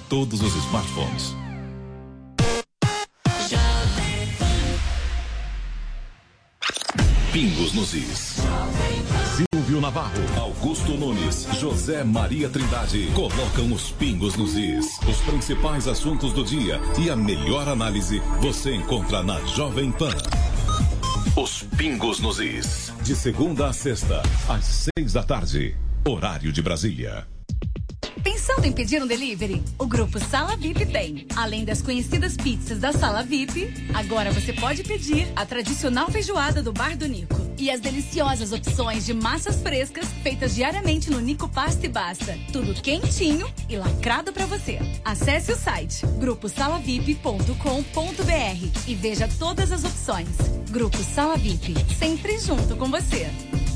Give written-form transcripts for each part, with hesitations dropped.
todos os smartphones. Pingos nos Is. Silvio Navarro, Augusto Nunes, José Maria Trindade colocam os pingos nos Is. Os principais assuntos do dia e a melhor análise você encontra na Jovem Pan. Os Pingos nos Is. De segunda a sexta, às 6 da tarde. Horário de Brasília. Pensando em pedir um delivery? O Grupo Sala VIP tem. Além das conhecidas pizzas da Sala VIP, agora você pode pedir a tradicional feijoada do Bar do Nico. E as deliciosas opções de massas frescas feitas diariamente no Nico Pasta e Basta. Tudo quentinho e lacrado pra você. Acesse o site gruposalavip.com.br e veja todas as opções. Grupo Sala VIP, sempre junto com você.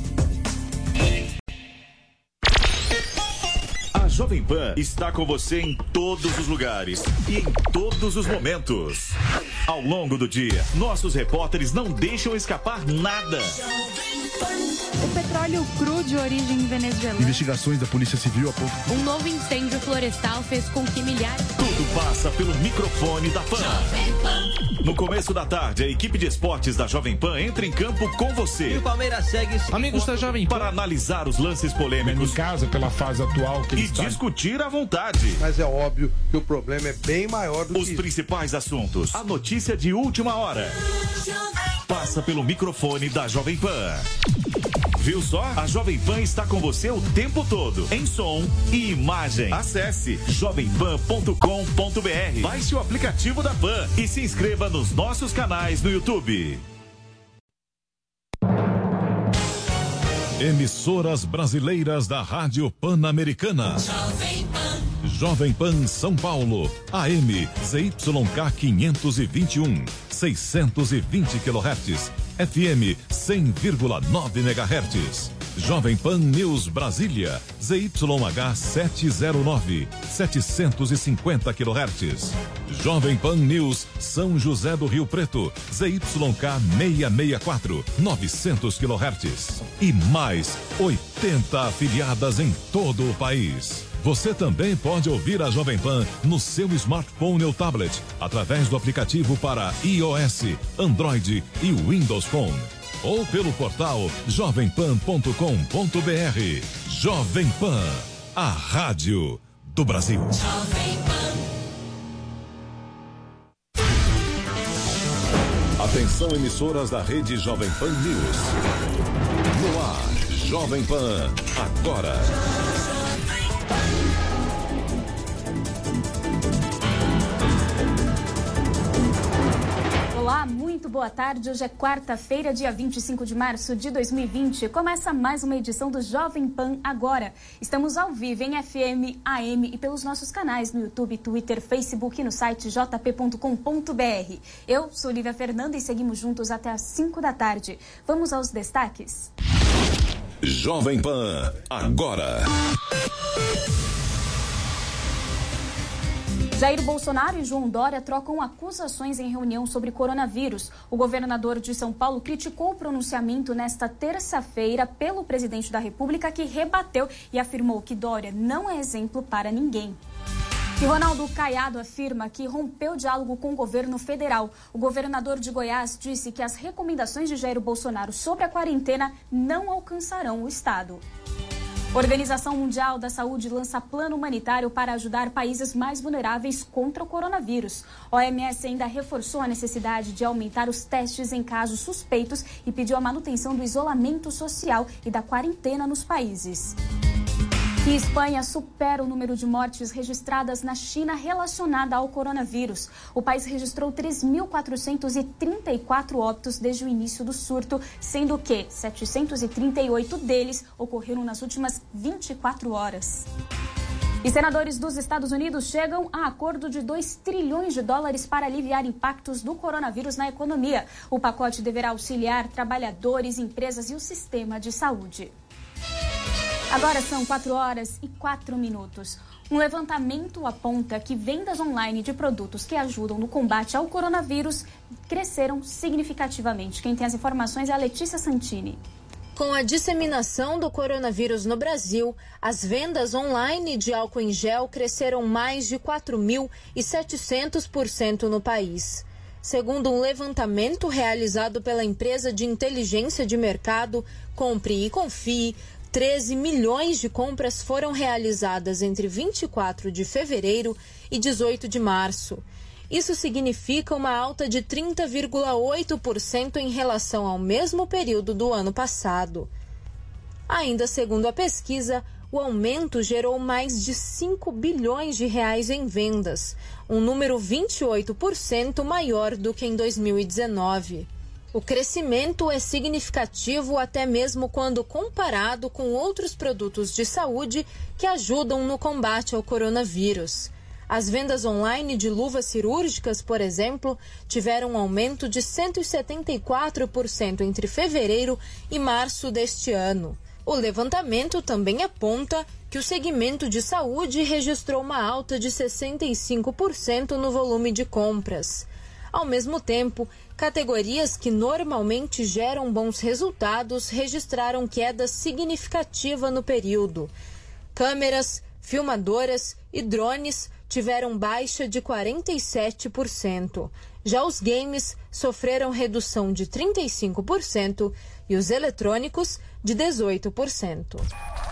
A Jovem Pan está com você em todos os lugares e em todos os momentos. Ao longo do dia, nossos repórteres não deixam escapar nada. O petróleo cru de origem venezuelana. Investigações da Polícia Civil apontam. Um novo incêndio florestal fez com que milhares... Tudo passa pelo microfone da Pan. No começo da tarde, a equipe de esportes da Jovem Pan entra em campo com você. E o Palmeiras segue... Amigos da Jovem Pan. Para analisar os lances polêmicos. Em casa, pela fase atual que e discutir à vontade. Mas é óbvio que o problema é bem maior do que os principais assuntos. A notícia de última hora. Passa pelo microfone da Jovem Pan. Viu só? A Jovem Pan está com você o tempo todo, em som e imagem. Acesse jovempan.com.br. Baixe o aplicativo da Pan e se inscreva nos nossos canais no YouTube. Emissoras brasileiras da Rádio Pan-Americana. Jovem Pan. Jovem Pan São Paulo, AM ZYK 521, 620 kHz, FM 100,9 MHz. Jovem Pan News Brasília, ZYH 709, 750 kHz. Jovem Pan News São José do Rio Preto, ZYK 664, 900 kHz. E mais 80 afiliadas em todo o país. Você também pode ouvir a Jovem Pan no seu smartphone ou tablet, através do aplicativo para iOS, Android e Windows Phone. Ou pelo portal jovempan.com.br. Jovem Pan, a rádio do Brasil. Jovem Pan. Atenção, emissoras da rede Jovem Pan News. No ar, Jovem Pan, agora. Olá, muito boa tarde. Hoje é quarta-feira, dia 25 de março de 2020. Começa mais uma edição do Jovem Pan Agora. Estamos ao vivo em FM, AM e pelos nossos canais no YouTube, Twitter, Facebook e no site jp.com.br. Eu sou Lívia Fernanda e seguimos juntos até às 5 da tarde. Vamos aos destaques. Jovem Pan Agora. Jair Bolsonaro e João Dória trocam acusações em reunião sobre coronavírus. O governador de São Paulo criticou o pronunciamento nesta terça-feira pelo presidente da República, que rebateu e afirmou que Dória não é exemplo para ninguém. E Ronaldo Caiado afirma que rompeu o diálogo com o governo federal. O governador de Goiás disse que as recomendações de Jair Bolsonaro sobre a quarentena não alcançarão o estado. Organização Mundial da Saúde lança plano humanitário para ajudar países mais vulneráveis contra o coronavírus. A OMS ainda reforçou a necessidade de aumentar os testes em casos suspeitos e pediu a manutenção do isolamento social e da quarentena nos países. E Espanha supera o número de mortes registradas na China relacionada ao coronavírus. O país registrou 3.434 óbitos desde o início do surto, sendo que 738 deles ocorreram nas últimas 24 horas. E senadores dos Estados Unidos chegam a acordo de $2 trilhões para aliviar impactos do coronavírus na economia. O pacote deverá auxiliar trabalhadores, empresas e o sistema de saúde. Agora são 4h04. Um levantamento aponta que vendas online de produtos que ajudam no combate ao coronavírus cresceram significativamente. Quem tem as informações é a Letícia Santini. Com a disseminação do coronavírus no Brasil, as vendas online de álcool em gel cresceram mais de 4.700% no país. Segundo um levantamento realizado pela empresa de inteligência de mercado Compre e Confie, 13 milhões de compras foram realizadas entre 24 de fevereiro e 18 de março. Isso significa uma alta de 30,8% em relação ao mesmo período do ano passado. Ainda segundo a pesquisa, o aumento gerou mais de 5 bilhões de reais em vendas, um número 28% maior do que em 2019. O crescimento é significativo até mesmo quando comparado com outros produtos de saúde que ajudam no combate ao coronavírus. As vendas online de luvas cirúrgicas, por exemplo, tiveram um aumento de 174% entre fevereiro e março deste ano. O levantamento também aponta que o segmento de saúde registrou uma alta de 65% no volume de compras. Ao mesmo tempo, categorias que normalmente geram bons resultados registraram queda significativa no período. Câmeras, filmadoras e drones tiveram baixa de 47%. Já os games sofreram redução de 35% e os eletrônicos de 18%.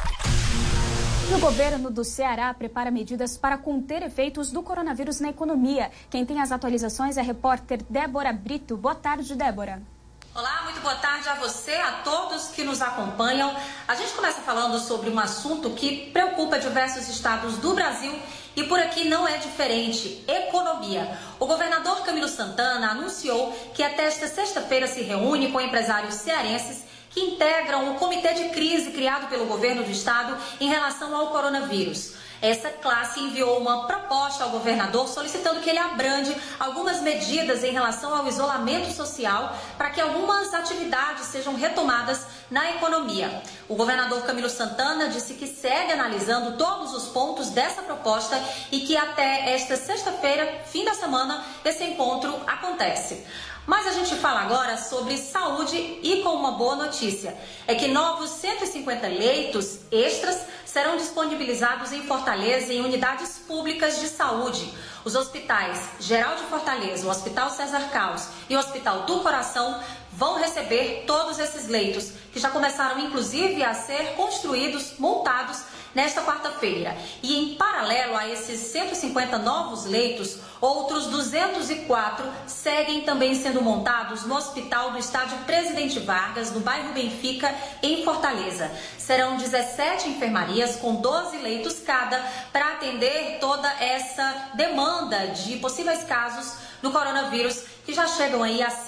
E o governo do Ceará prepara medidas para conter efeitos do coronavírus na economia. Quem tem as atualizações é a repórter Débora Brito. Boa tarde, Débora. Olá, muito boa tarde a você, a todos que nos acompanham. A gente começa falando sobre um assunto que preocupa diversos estados do Brasil e por aqui não é diferente: economia. O governador Camilo Santana anunciou que até esta sexta-feira se reúne com empresários cearenses que integram o comitê de crise criado pelo governo do estado em relação ao coronavírus. Essa classe enviou uma proposta ao governador solicitando que ele abrande algumas medidas em relação ao isolamento social para que algumas atividades sejam retomadas na economia. O governador Camilo Santana disse que segue analisando todos os pontos dessa proposta e que até esta sexta-feira, fim da semana, esse encontro acontece. Mas a gente fala agora sobre saúde e com uma boa notícia. É que novos 150 leitos extras serão disponibilizados em Fortaleza em unidades públicas de saúde. Os hospitais Geral de Fortaleza, o Hospital César Carlos e o Hospital do Coração vão receber todos esses leitos, que já começaram inclusive a ser construídos, montados nesta quarta-feira. E em paralelo a esses 150 novos leitos, outros 204 seguem também sendo montados no Hospital do Estádio Presidente Vargas, no bairro Benfica, em Fortaleza. Serão 17 enfermarias com 12 leitos cada para atender toda essa demanda de possíveis casos do coronavírus, que já chegam aí a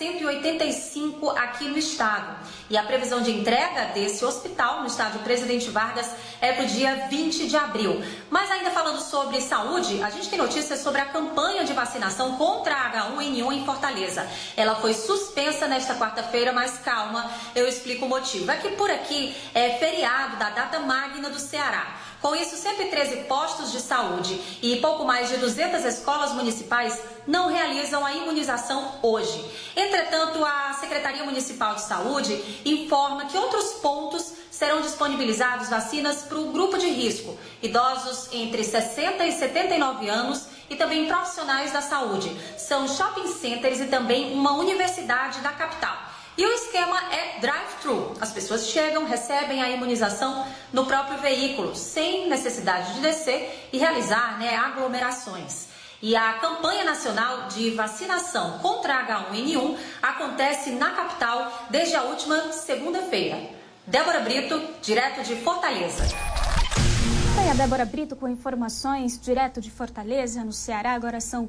185 aqui no estado. E a previsão de entrega desse hospital no estádio Presidente Vargas é para o dia 20 de abril. Mas ainda falando sobre saúde, a gente tem notícias sobre a campanha de vacinação contra a H1N1 em Fortaleza. Ela foi suspensa nesta quarta-feira, mas calma, eu explico o motivo. É que por aqui é feriado da data magna do Ceará. Com isso, 113 postos de saúde e pouco mais de 200 escolas municipais não realizam a imunização hoje. Entretanto, a Secretaria Municipal de Saúde informa que outros pontos serão disponibilizados vacinas para o grupo de risco, idosos entre 60 e 79 anos e também profissionais da saúde. São shopping centers e também uma universidade da capital. E o esquema é drive-thru. As pessoas chegam, recebem a imunização no próprio veículo, sem necessidade de descer e realizar aglomerações. E a campanha nacional de vacinação contra a H1N1 acontece na capital desde a última segunda-feira. Débora Brito, direto de Fortaleza. A Débora Brito com informações direto de Fortaleza, no Ceará. Agora são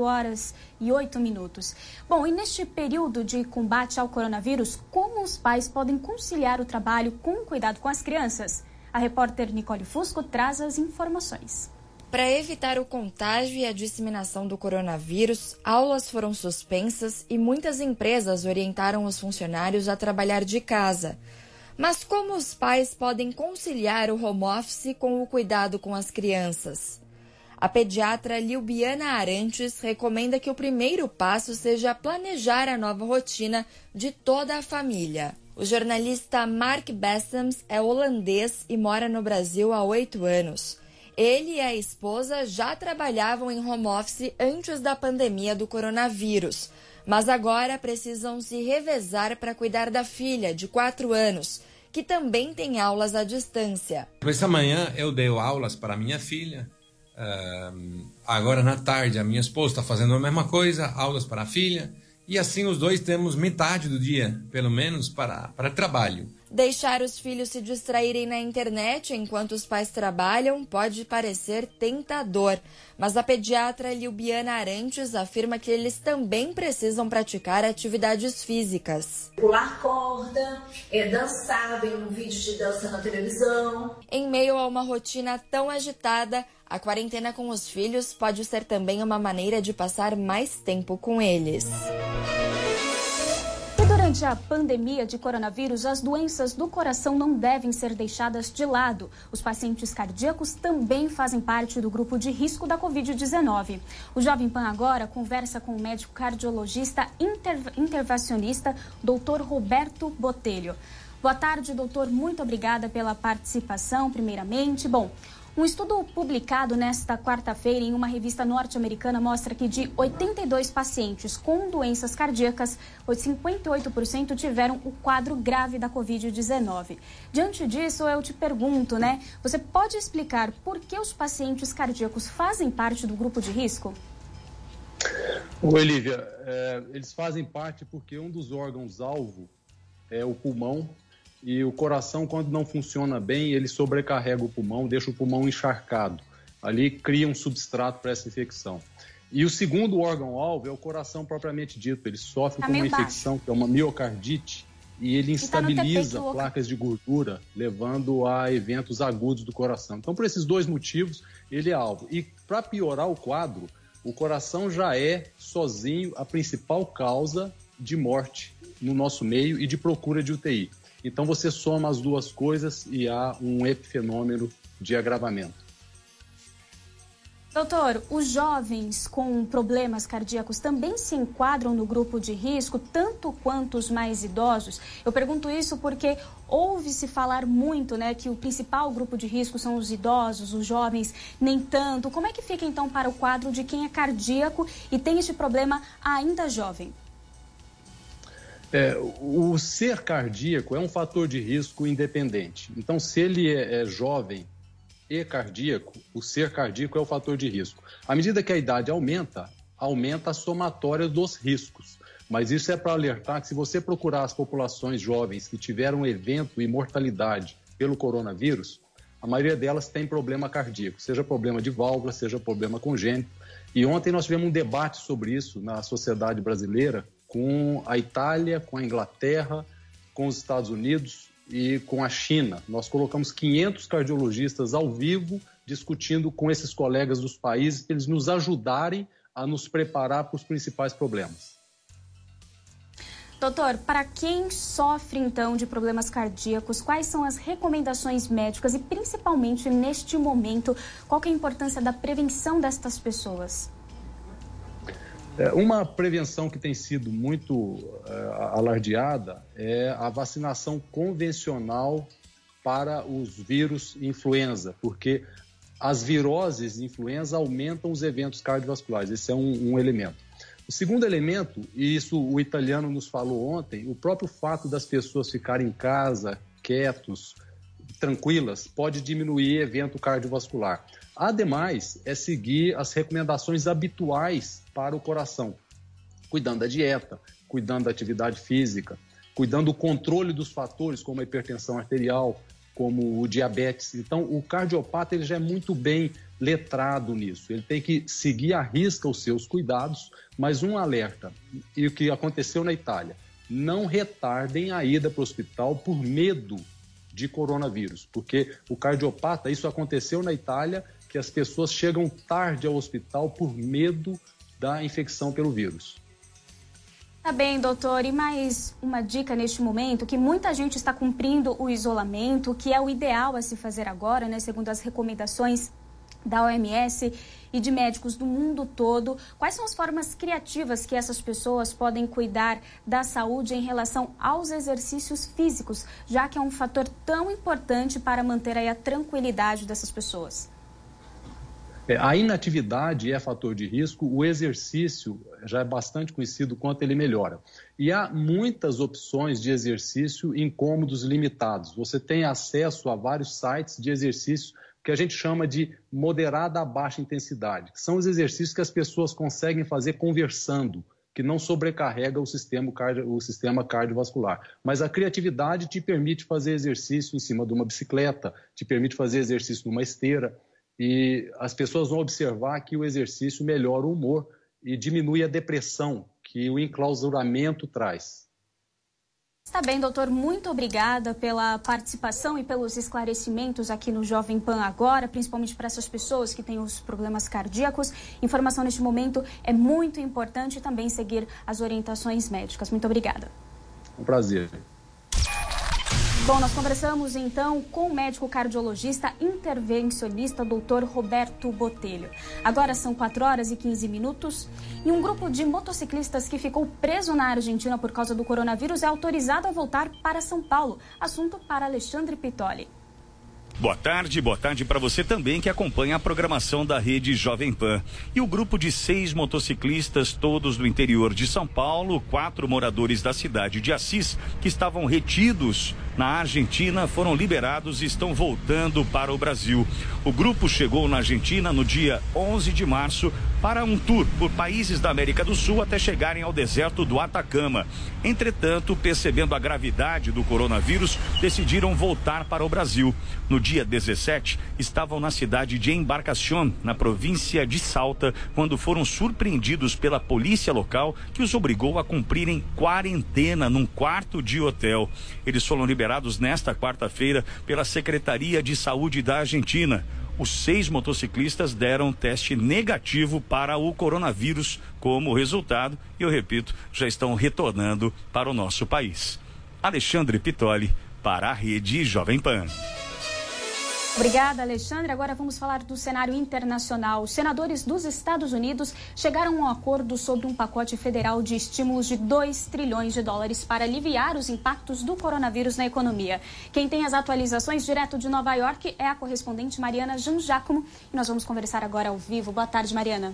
4h08. Bom, e neste período de combate ao coronavírus, como os pais podem conciliar o trabalho com o cuidado com as crianças? A repórter Nicole Fusco traz as informações. Para evitar o contágio e a disseminação do coronavírus, aulas foram suspensas e muitas empresas orientaram os funcionários a trabalhar de casa. Mas como os pais podem conciliar o home office com o cuidado com as crianças? A pediatra Lilbiana Arantes recomenda que o primeiro passo seja planejar a nova rotina de toda a família. O jornalista Mark Bessems é holandês e mora no Brasil há 8 anos. Ele e a esposa já trabalhavam em home office antes da pandemia do coronavírus, mas agora precisam se revezar para cuidar da filha, de 4 anos, que também tem aulas à distância. Essa manhã eu dei aulas para minha filha. Agora na tarde a minha esposa está fazendo a mesma coisa, aulas para a filha. E assim os dois temos metade do dia, pelo menos, para trabalho. Deixar os filhos se distraírem na internet enquanto os pais trabalham pode parecer tentador, mas a pediatra Lilbiana Arantes afirma que eles também precisam praticar atividades físicas. Pular corda, dançar, ver um vídeo de dança na televisão. Em meio a uma rotina tão agitada, a quarentena com os filhos pode ser também uma maneira de passar mais tempo com eles. Durante a pandemia de coronavírus, as doenças do coração não devem ser deixadas de lado. Os pacientes cardíacos também fazem parte do grupo de risco da Covid-19. O Jovem Pan agora conversa com o médico cardiologista intervencionista, Dr. Roberto Botelho. Boa tarde, doutor. Muito obrigada pela participação, primeiramente. Um estudo publicado nesta quarta-feira em uma revista norte-americana mostra que de 82 pacientes com doenças cardíacas, 58% tiveram o quadro grave da Covid-19. Diante disso, eu te pergunto, você pode explicar por que os pacientes cardíacos fazem parte do grupo de risco? Oi, Lívia. Eles fazem parte porque um dos órgãos-alvo é o pulmão. E o coração, quando não funciona bem, ele sobrecarrega o pulmão, deixa o pulmão encharcado. Ali cria um substrato para essa infecção. E o segundo órgão-alvo é o coração propriamente dito. Ele sofre com uma infecção, que é uma miocardite, e ele instabiliza placas de gordura, levando a eventos agudos do coração. Então, por esses dois motivos, ele é alvo. E para piorar o quadro, o coração já é, sozinho, a principal causa de morte no nosso meio e de procura de UTI. Então, você soma as duas coisas e há um epifenômeno de agravamento. Doutor, os jovens com problemas cardíacos também se enquadram no grupo de risco, tanto quanto os mais idosos? Eu pergunto isso porque ouve-se falar muito, que o principal grupo de risco são os idosos, os jovens nem tanto. Como é que fica, então, para o quadro de quem é cardíaco e tem este problema ainda jovem? O ser cardíaco é um fator de risco independente. Então, se ele é jovem e cardíaco, o ser cardíaco é o fator de risco. À medida que a idade aumenta a somatória dos riscos. Mas isso é para alertar que se você procurar as populações jovens que tiveram evento e mortalidade pelo coronavírus, a maioria delas tem problema cardíaco, seja problema de válvula, seja problema congênito. E ontem nós tivemos um debate sobre isso na sociedade brasileira, com a Itália, com a Inglaterra, com os Estados Unidos e com a China. Nós colocamos 500 cardiologistas ao vivo discutindo com esses colegas dos países para eles nos ajudarem a nos preparar para os principais problemas. Doutor, para quem sofre então de problemas cardíacos, quais são as recomendações médicas e principalmente neste momento, qual que é a importância da prevenção destas pessoas? Uma prevenção que tem sido muito alardeada é a vacinação convencional para os vírus influenza, porque as viroses de influenza aumentam os eventos cardiovasculares. Esse é um elemento. O segundo elemento, e isso o italiano nos falou ontem, o próprio fato das pessoas ficarem em casa, quietos, tranquilas, pode diminuir evento cardiovascular. Ademais, é seguir as recomendações habituais para o coração, cuidando da dieta, cuidando da atividade física, cuidando do controle dos fatores como a hipertensão arterial, como o diabetes. Então, o cardiopata ele já é muito bem letrado nisso. Ele tem que seguir à risca os seus cuidados, mas um alerta, e o que aconteceu na Itália, não retardem a ida para o hospital por medo de coronavírus, porque o cardiopata, isso aconteceu na Itália, que as pessoas chegam tarde ao hospital por medo da infecção pelo vírus. Tá bem, doutor. E mais uma dica neste momento, que muita gente está cumprindo o isolamento, que é o ideal a se fazer agora, segundo as recomendações da OMS e de médicos do mundo todo. Quais são as formas criativas que essas pessoas podem cuidar da saúde em relação aos exercícios físicos, já que é um fator tão importante para manter aí a tranquilidade dessas pessoas? A inatividade é fator de risco, o exercício já é bastante conhecido quanto ele melhora. E há muitas opções de exercício em cômodos limitados. Você tem acesso a vários sites de exercício que a gente chama de moderada a baixa intensidade, que são os exercícios que as pessoas conseguem fazer conversando, que não sobrecarrega o sistema cardiovascular. Mas a criatividade te permite fazer exercício em cima de uma bicicleta, te permite fazer exercício numa esteira, e as pessoas vão observar que o exercício melhora o humor e diminui a depressão que o enclausuramento traz. Está bem, doutor. Muito obrigada pela participação e pelos esclarecimentos aqui no Jovem Pan Agora, principalmente para essas pessoas que têm os problemas cardíacos. Informação neste momento é muito importante e também seguir as orientações médicas. Muito obrigada. Um prazer. Bom, nós conversamos então com o médico cardiologista intervencionista Dr. Roberto Botelho. Agora são 4h15 e um grupo de motociclistas que ficou preso na Argentina por causa do coronavírus é autorizado a voltar para São Paulo. Assunto para Alexandre Pitoli. Boa tarde para você também que acompanha a programação da Rede Jovem Pan. E o grupo de 6 motociclistas, todos do interior de São Paulo, 4 moradores da cidade de Assis, que estavam retidos na Argentina, foram liberados e estão voltando para o Brasil. O grupo chegou na Argentina no dia 11 de março para um tour por países da América do Sul até chegarem ao deserto do Atacama. Entretanto, percebendo a gravidade do coronavírus, decidiram voltar para o Brasil. No dia 17, estavam na cidade de Embarcación, na província de Salta, quando foram surpreendidos pela polícia local, que os obrigou a cumprirem quarentena num quarto de hotel. Eles foram liberados nesta quarta-feira pela Secretaria de Saúde da Argentina. Os 6 motociclistas deram teste negativo para o coronavírus. Como resultado, eu repito, já estão retornando para o nosso país. Alexandre Pitoli, para a Rede Jovem Pan. Obrigada, Alexandre. Agora vamos falar do cenário internacional. Os senadores dos Estados Unidos chegaram a um acordo sobre um pacote federal de estímulos de 2 trilhões de dólares para aliviar os impactos do coronavírus na economia. Quem tem as atualizações direto de Nova York é a correspondente Mariana Jangiacomo e nós vamos conversar agora ao vivo. Boa tarde, Mariana.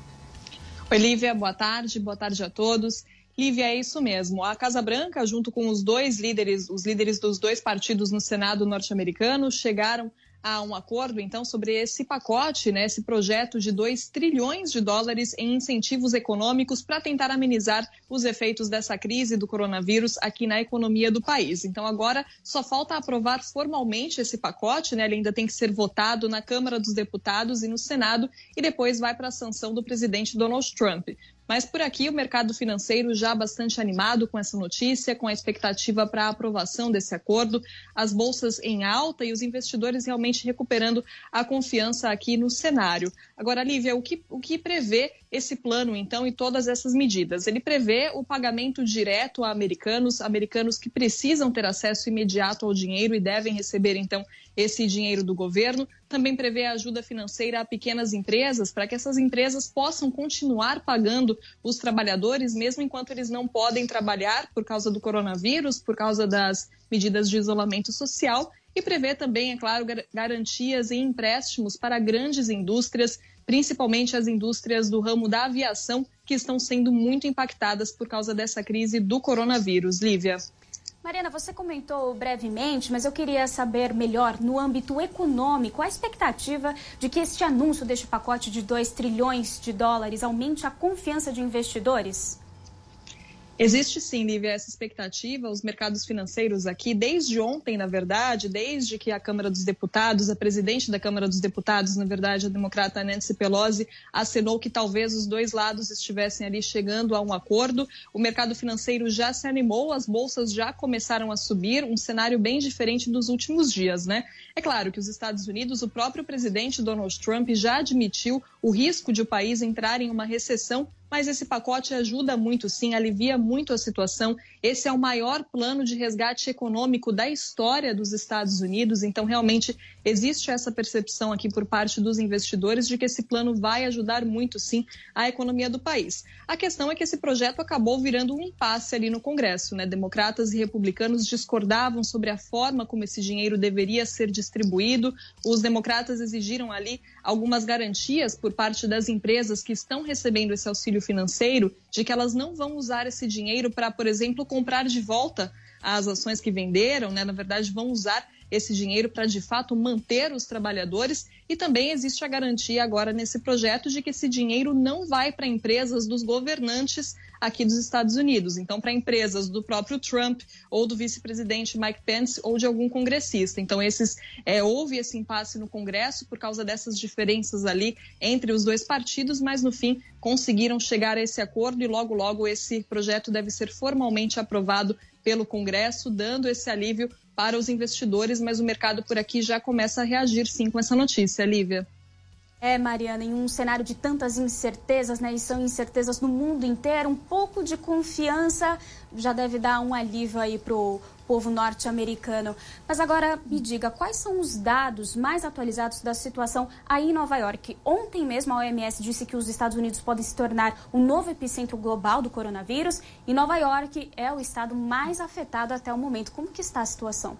Oi, Lívia. Boa tarde a todos. Lívia, é isso mesmo. A Casa Branca, junto com os líderes dos 2 partidos no Senado norte-americano, chegaram a um acordo, então, sobre esse pacote, esse projeto de 2 trilhões de dólares em incentivos econômicos para tentar amenizar os efeitos dessa crise do coronavírus aqui na economia do país. Então, agora só falta aprovar formalmente esse pacote, ele ainda tem que ser votado na Câmara dos Deputados e no Senado e depois vai para a sanção do presidente Donald Trump. Mas por aqui o mercado financeiro já bastante animado com essa notícia, com a expectativa para a aprovação desse acordo, as bolsas em alta e os investidores realmente recuperando a confiança aqui no cenário. Agora, Lívia, o que prevê esse plano, então, e todas essas medidas? Ele prevê o pagamento direto a americanos que precisam ter acesso imediato ao dinheiro e devem receber, então, esse dinheiro do governo. Também prevê a ajuda financeira a pequenas empresas, para que essas empresas possam continuar pagando os trabalhadores, mesmo enquanto eles não podem trabalhar por causa do coronavírus, por causa das medidas de isolamento social. E prevê também, é claro, garantias e empréstimos para grandes indústrias, principalmente as indústrias do ramo da aviação, que estão sendo muito impactadas por causa dessa crise do coronavírus. Lívia. Mariana, você comentou brevemente, mas eu queria saber melhor, no âmbito econômico, a expectativa de que este anúncio deste pacote de 2 trilhões de dólares aumente a confiança de investidores? Existe sim, Lívia, essa expectativa. Os mercados financeiros aqui, desde ontem, na verdade, desde que a Câmara dos Deputados, a presidente da Câmara dos Deputados, na verdade, a democrata Nancy Pelosi, acenou que talvez os 2 lados estivessem ali chegando a um acordo. O mercado financeiro já se animou, as bolsas já começaram a subir, um cenário bem diferente dos últimos dias, É claro que os Estados Unidos, o próprio presidente Donald Trump já admitiu o risco de o país entrar em uma recessão, mas esse pacote ajuda muito, sim, alivia muito a situação. Esse é o maior plano de resgate econômico da história dos Estados Unidos, então realmente existe essa percepção aqui por parte dos investidores de que esse plano vai ajudar muito, sim, a economia do país. A questão é que esse projeto acabou virando um impasse ali no Congresso, né? Democratas e republicanos discordavam sobre a forma como esse dinheiro deveria ser distribuído. Os democratas exigiram ali algumas garantias por parte das empresas que estão recebendo esse auxílio financeiro, de que elas não vão usar esse dinheiro para, por exemplo, comprar de volta as ações que venderam, né? Na verdade, vão usar esse dinheiro para, de fato, manter os trabalhadores. E também existe a garantia agora nesse projeto de que esse dinheiro não vai para empresas dos governantes aqui dos Estados Unidos. Então, para empresas do próprio Trump ou do vice-presidente Mike Pence ou de algum congressista. Então, houve esse impasse no Congresso por causa dessas diferenças ali entre os dois partidos, mas, no fim, conseguiram chegar a esse acordo e logo, logo esse projeto deve ser formalmente aprovado pelo Congresso, dando esse alívio para os investidores, mas o mercado por aqui já começa a reagir, sim, com essa notícia, Lívia. Mariana, em um cenário de tantas incertezas, né, e são incertezas no mundo inteiro, um pouco de confiança já deve dar um alívio aí para o povo norte-americano. Mas agora me diga, quais são os dados mais atualizados da situação aí em Nova York? Ontem mesmo a OMS disse que os Estados Unidos podem se tornar um novo epicentro global do coronavírus e Nova York é o estado mais afetado até o momento. Como que está a situação?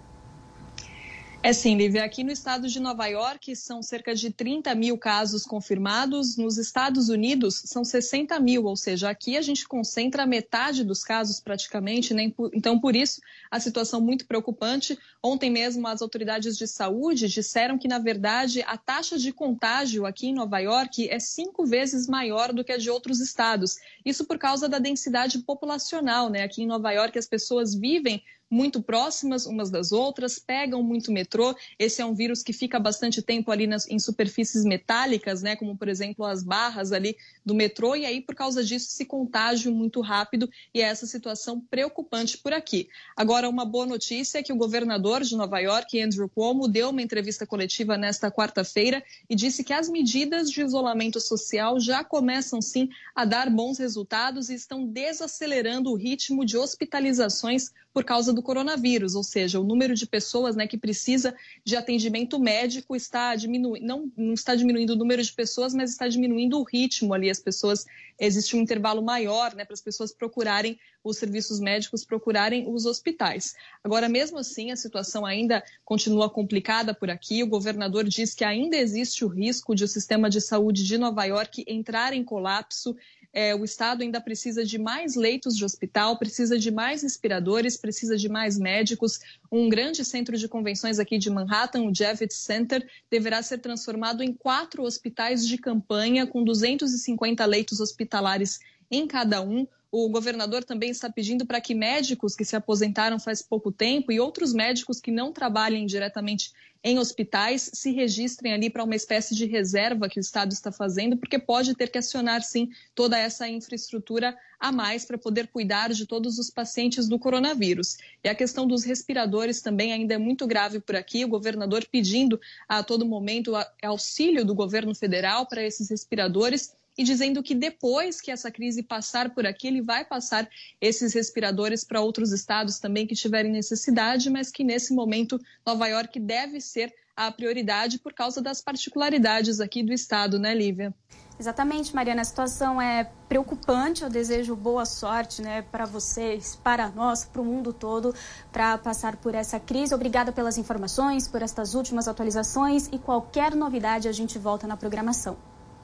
É sim, Lívia. Aqui no estado de Nova York são cerca de 30 mil casos confirmados. Nos Estados Unidos são 60 mil, ou seja, aqui a gente concentra metade dos casos praticamente, né? Então, por isso, a situação muito preocupante. Ontem mesmo, as autoridades de saúde disseram que, na verdade, a taxa de contágio aqui em Nova York é 5 vezes maior do que a de outros estados. Isso por causa da densidade populacional, né? Aqui em Nova York, as pessoas vivem muito próximas umas das outras, pegam muito metrô. Esse é um vírus que fica bastante tempo ali em superfícies metálicas, né, como, por exemplo, as barras ali do metrô, e aí, por causa disso, se contágio muito rápido, e é essa situação preocupante por aqui. Agora, uma boa notícia é que o governador de Nova York, Andrew Cuomo, deu uma entrevista coletiva nesta quarta-feira e disse que as medidas de isolamento social já começam, sim, a dar bons resultados e estão desacelerando o ritmo de hospitalizações por causa do coronavírus, ou seja, o número de pessoas, né, que precisa de atendimento médico está diminuindo, não está diminuindo o número de pessoas, mas está diminuindo o ritmo ali, existe um intervalo maior, né, para as pessoas procurarem os serviços médicos, procurarem os hospitais. Agora, mesmo assim, a situação ainda continua complicada por aqui. O governador diz que ainda existe o risco de o sistema de saúde de Nova York entrar em colapso. O estado ainda precisa de mais leitos de hospital, precisa de mais respiradores, precisa de mais médicos. Um grande centro de convenções aqui de Manhattan, o Javits Center, deverá ser transformado em 4 hospitais de campanha, com 250 leitos hospitalares em cada um. O governador também está pedindo para que médicos que se aposentaram faz pouco tempo e outros médicos que não trabalhem diretamente em hospitais se registrem ali para uma espécie de reserva que o Estado está fazendo, porque pode ter que acionar, sim, toda essa infraestrutura a mais para poder cuidar de todos os pacientes do coronavírus. E a questão dos respiradores também ainda é muito grave por aqui, o governador pedindo a todo momento auxílio do governo federal para esses respiradores, e dizendo que depois que essa crise passar por aqui, ele vai passar esses respiradores para outros estados também que tiverem necessidade, mas que nesse momento Nova York deve ser a prioridade por causa das particularidades aqui do estado, né, Lívia? Exatamente, Mariana, a situação é preocupante. Eu desejo boa sorte, né, para vocês, para nós, para o mundo todo, para passar por essa crise. Obrigada pelas informações, por estas últimas atualizações e qualquer novidade a gente volta na programação.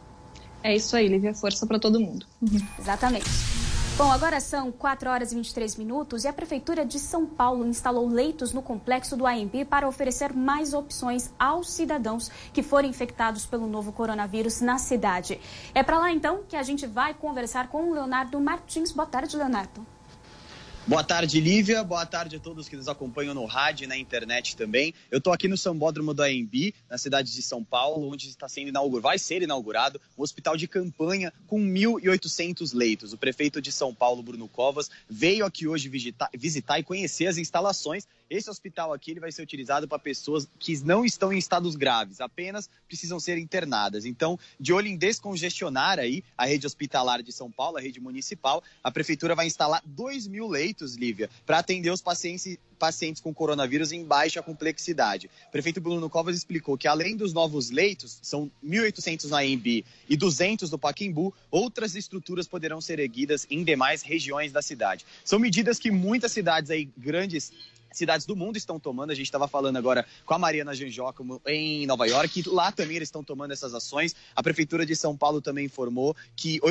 É isso aí, Lívia, força para todo mundo. Exatamente. Bom, agora são 4h23 e a Prefeitura de São Paulo instalou leitos no complexo do AMB para oferecer mais opções aos cidadãos que forem infectados pelo novo coronavírus na cidade. É para lá, então, que a gente vai conversar com o Leonardo Martins. Boa tarde, Leonardo. Boa tarde, Lívia. Boa tarde a todos que nos acompanham no rádio e na internet também. Eu estou aqui no Sambódromo do AMB, na cidade de São Paulo, onde vai ser inaugurado um hospital de campanha com 1.800 leitos. O prefeito de São Paulo, Bruno Covas, veio aqui hoje visitar e conhecer as instalações Esse hospital aqui ele vai ser utilizado para pessoas que não estão em estados graves, apenas precisam ser internadas. Então, de olho em descongestionar aí a rede hospitalar de São Paulo, a rede municipal, a prefeitura vai instalar 2.000 leitos, Lívia, para atender os pacientes com coronavírus em baixa complexidade. O prefeito Bruno Covas explicou que, além dos novos leitos, são 1.800 no AMB e 200 no Pacaembu, outras estruturas poderão ser erguidas em demais regiões da cidade. São medidas que muitas cidades aí, grandes cidades do mundo estão tomando. A gente estava falando agora com a Mariana Janjócomo em Nova York, lá também eles estão tomando essas ações. A Prefeitura de São Paulo também informou que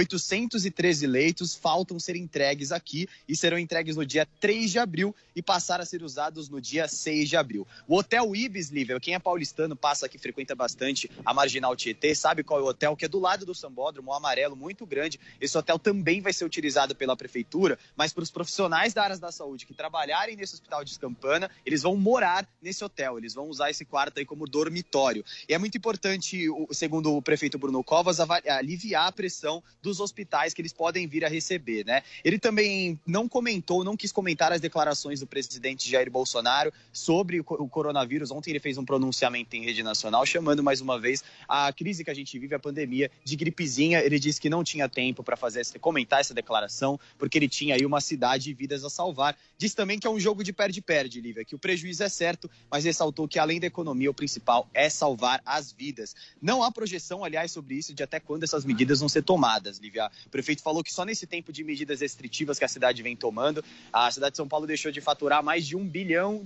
813 leitos faltam ser entregues aqui e serão entregues no dia 3 de abril e passar a ser usados no dia 6 de abril. O Hotel Ibis, Lívia, quem é paulistano, passa aqui, frequenta bastante a Marginal Tietê, sabe qual é o hotel, que é do lado do Sambódromo, um amarelo muito grande. Esse hotel também vai ser utilizado pela Prefeitura, mas para os profissionais da área da saúde que trabalharem nesse hospital de Campana, eles vão morar nesse hotel, eles vão usar esse quarto aí como dormitório. E é muito importante, segundo o prefeito Bruno Covas, aliviar a pressão dos hospitais que eles podem vir a receber, né? Ele também não quis comentar as declarações do presidente Jair Bolsonaro sobre o coronavírus. Ontem ele fez um pronunciamento em rede nacional, chamando mais uma vez a crise que a gente vive, a pandemia, de gripezinha. Ele disse que não tinha tempo para comentar essa declaração, porque ele tinha aí uma cidade e vidas a salvar. Diz também que é um jogo de perde-perde, Lívia, que o prejuízo é certo, mas ressaltou que, além da economia, o principal é salvar as vidas. Não há projeção, aliás, sobre isso, de até quando essas medidas vão ser tomadas, Lívia. O prefeito falou que só nesse tempo de medidas restritivas que a cidade vem tomando, a cidade de São Paulo deixou de faturar mais de R$1 bilhão.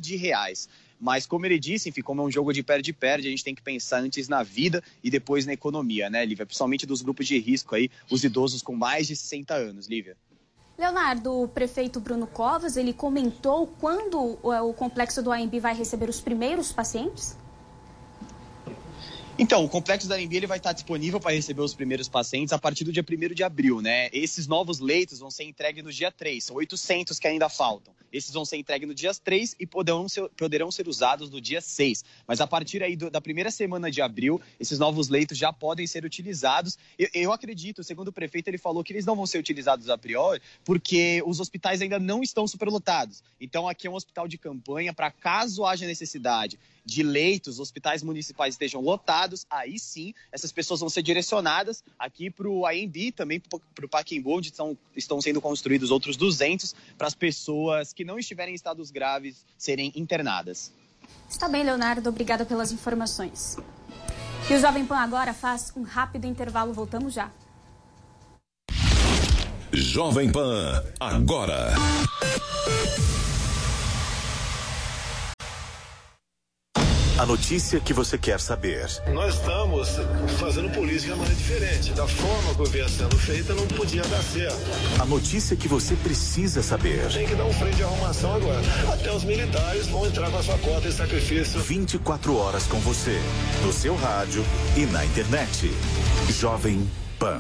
Mas, como ele disse, enfim, como é um jogo de perde-perde, a gente tem que pensar antes na vida e depois na economia, né, Lívia? Principalmente dos grupos de risco aí, os idosos com mais de 60 anos, Lívia. Leonardo, o prefeito Bruno Covas, ele comentou quando o complexo do AMB vai receber os primeiros pacientes? Então, o complexo da AMB ele vai estar disponível para receber os primeiros pacientes a partir do dia 1º de abril, né? Esses novos leitos vão ser entregues no dia 3, são 800 que ainda faltam. Esses vão ser entregues no dia 3 e poderão ser usados no dia 6. Mas a partir aí da primeira semana de abril, esses novos leitos já podem ser utilizados. Eu acredito, segundo o prefeito, ele falou que eles não vão ser utilizados a priori, porque os hospitais ainda não estão superlotados. Então, aqui é um hospital de campanha para, caso haja necessidade de leitos, hospitais municipais estejam lotados, aí sim, essas pessoas vão ser direcionadas aqui para o AMB, também para o Pacaembu, onde estão sendo construídos outros 200 para as pessoas que não estiverem em estados graves serem internadas. Está bem, Leonardo, obrigada pelas informações. E o Jovem Pan agora faz um rápido intervalo, voltamos já. Jovem Pan, agora. A notícia que você quer saber. Nós estamos fazendo política de maneira diferente. Da forma que vinha sendo feita, não podia dar certo. A notícia que você precisa saber. Tem que dar um freio de arrumação agora. Até os militares vão entrar com a sua cota de sacrifício. 24 horas com você, no seu rádio e na internet. Jovem Pan.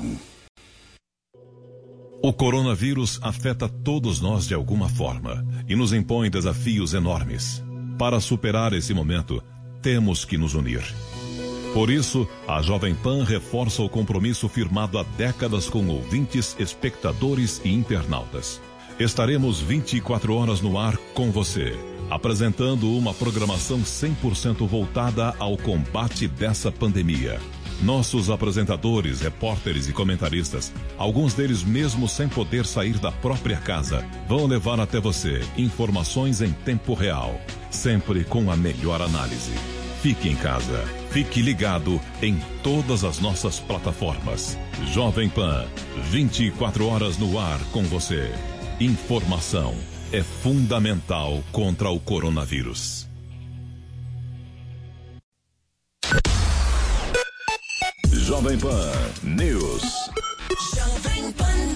O coronavírus afeta todos nós de alguma forma e nos impõe desafios enormes. Para superar esse momento, temos que nos unir. Por isso, a Jovem Pan reforça o compromisso firmado há décadas com ouvintes, espectadores e internautas. Estaremos 24 horas no ar com você, apresentando uma programação 100% voltada ao combate dessa pandemia. Nossos apresentadores, repórteres e comentaristas, alguns deles mesmo sem poder sair da própria casa, vão levar até você informações em tempo real, sempre com a melhor análise. Fique em casa, fique ligado em todas as nossas plataformas. Jovem Pan, 24 horas no ar com você. Informação é fundamental contra o coronavírus. Jovem Pan News. Jovem Pan.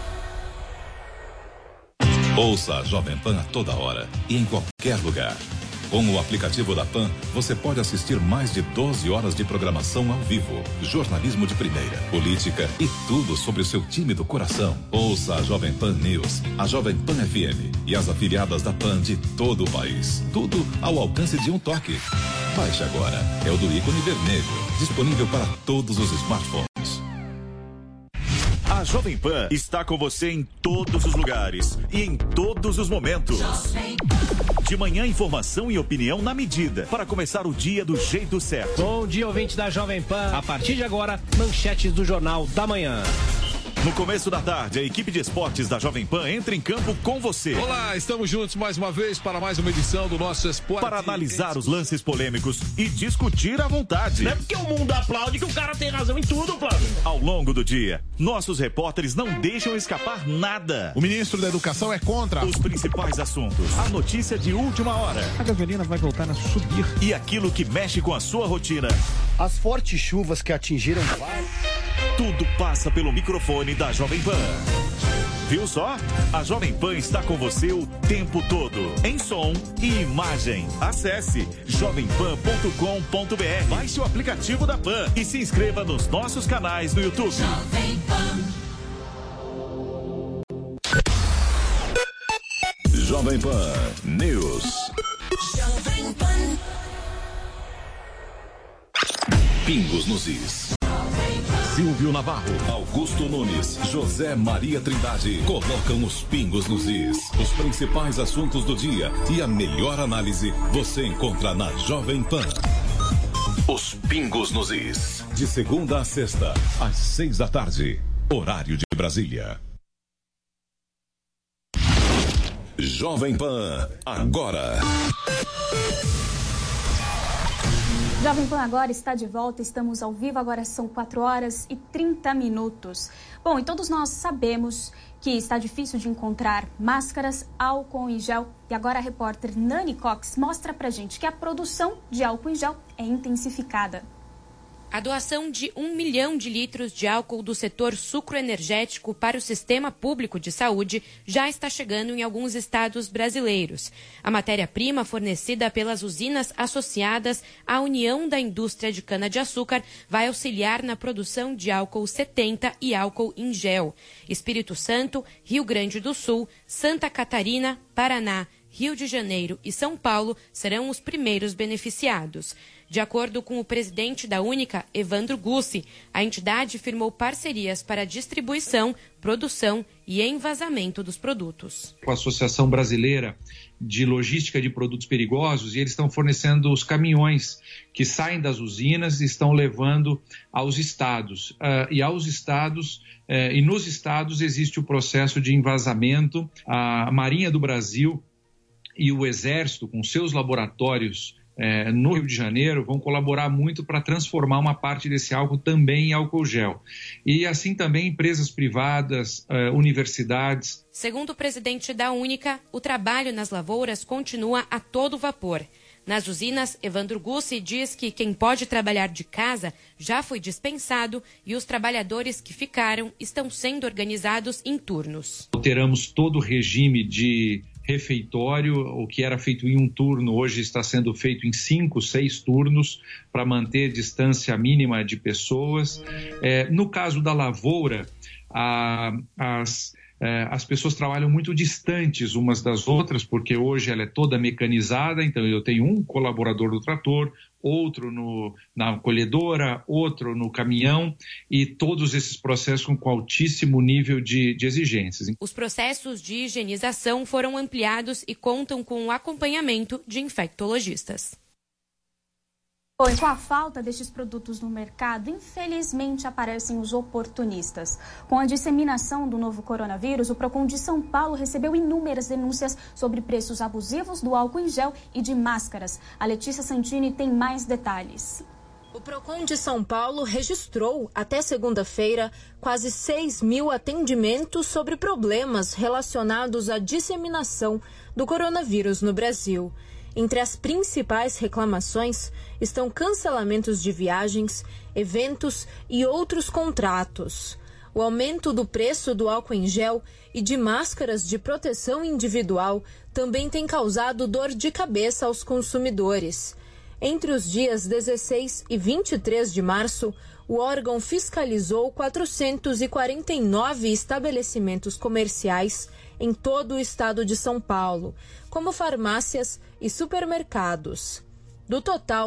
Ouça a Jovem Pan a toda hora e em qualquer lugar. Com o aplicativo da Pan, você pode assistir mais de 12 horas de programação ao vivo, jornalismo de primeira, política e tudo sobre o seu time do coração. Ouça a Jovem Pan News, a Jovem Pan FM e as afiliadas da Pan de todo o país. Tudo ao alcance de um toque. Baixe agora, é o do ícone vermelho, disponível para todos os smartphones. A Jovem Pan está com você em todos os lugares e em todos os momentos. De manhã, informação e opinião na medida, para começar o dia do jeito certo. Bom dia, ouvinte da Jovem Pan. A partir de agora, manchetes do Jornal da Manhã. No começo da tarde, a equipe de esportes da Jovem Pan entra em campo com você. Olá, estamos juntos mais uma vez para mais uma edição do nosso Esporte. Para analisar os lances polêmicos e discutir à vontade. Não é porque o mundo aplaude que o cara tem razão em tudo, Flávio. Ao longo do dia, nossos repórteres não deixam escapar nada. O ministro da Educação é contra os principais assuntos. A notícia de última hora. A gasolina vai voltar a subir. E aquilo que mexe com a sua rotina. As fortes chuvas que atingiram tudo passa pelo microfone da Jovem Pan. Viu só? A Jovem Pan está com você o tempo todo, em som e imagem. Acesse jovempan.com.br, baixe o aplicativo da Pan e se inscreva nos nossos canais no YouTube. Jovem Pan. Jovem Pan News. Jovem Pan. Pingos nos is. Silvio Navarro, Augusto Nunes, José Maria Trindade colocam os pingos nos is. Os principais assuntos do dia e a melhor análise você encontra na Jovem Pan. Os pingos nos is. De segunda a sexta, às 6 da tarde. Horário de Brasília. Jovem Pan, agora. Jovem Pan agora está de volta, estamos ao vivo, agora são 4h30. Bom, e todos nós sabemos que está difícil de encontrar máscaras, álcool em gel. E agora a repórter Nani Cox mostra pra gente que a produção de álcool em gel é intensificada. A doação de 1 milhão de litros de álcool do setor sucroenergético para o Sistema Público de Saúde já está chegando em alguns estados brasileiros. A matéria-prima fornecida pelas usinas associadas à União da Indústria de Cana-de-Açúcar vai auxiliar na produção de álcool 70 e álcool em gel. Espírito Santo, Rio Grande do Sul, Santa Catarina, Paraná, Rio de Janeiro e São Paulo serão os primeiros beneficiados. De acordo com o presidente da Única, Evandro Gussi, a entidade firmou parcerias para a distribuição, produção e envasamento dos produtos. Com a Associação Brasileira de Logística de Produtos Perigosos, e eles estão fornecendo os caminhões que saem das usinas e estão levando aos estados. E nos estados existe o processo de envasamento. A Marinha do Brasil e o Exército, com seus laboratórios no Rio de Janeiro, vão colaborar muito para transformar uma parte desse álcool também em álcool gel. E assim também empresas privadas, universidades. Segundo o presidente da Única, o trabalho nas lavouras continua a todo vapor. Nas usinas, Evandro Gussi diz que quem pode trabalhar de casa já foi dispensado e os trabalhadores que ficaram estão sendo organizados em turnos. Alteramos todo o regime de refeitório, o que era feito em um turno, hoje está sendo feito em 5, 6 turnos, para manter distância mínima de pessoas. No caso da lavoura, as pessoas trabalham muito distantes umas das outras, porque hoje ela é toda mecanizada, então eu tenho um colaborador do trator, outro na colhedora, outro no caminhão, e todos esses processos com altíssimo nível de exigências. Os processos de higienização foram ampliados e contam com o acompanhamento de infectologistas. Bom, e com a falta destes produtos no mercado, infelizmente aparecem os oportunistas. Com a disseminação do novo coronavírus, o Procon de São Paulo recebeu inúmeras denúncias sobre preços abusivos do álcool em gel e de máscaras. A Letícia Santini tem mais detalhes. O Procon de São Paulo registrou, até segunda-feira, quase 6 mil atendimentos sobre problemas relacionados à disseminação do coronavírus no Brasil. Entre as principais reclamações estão cancelamentos de viagens, eventos e outros contratos. O aumento do preço do álcool em gel e de máscaras de proteção individual também tem causado dor de cabeça aos consumidores. Entre os dias 16 e 23 de março, o órgão fiscalizou 449 estabelecimentos comerciais em todo o estado de São Paulo, como farmácias e supermercados. Do total,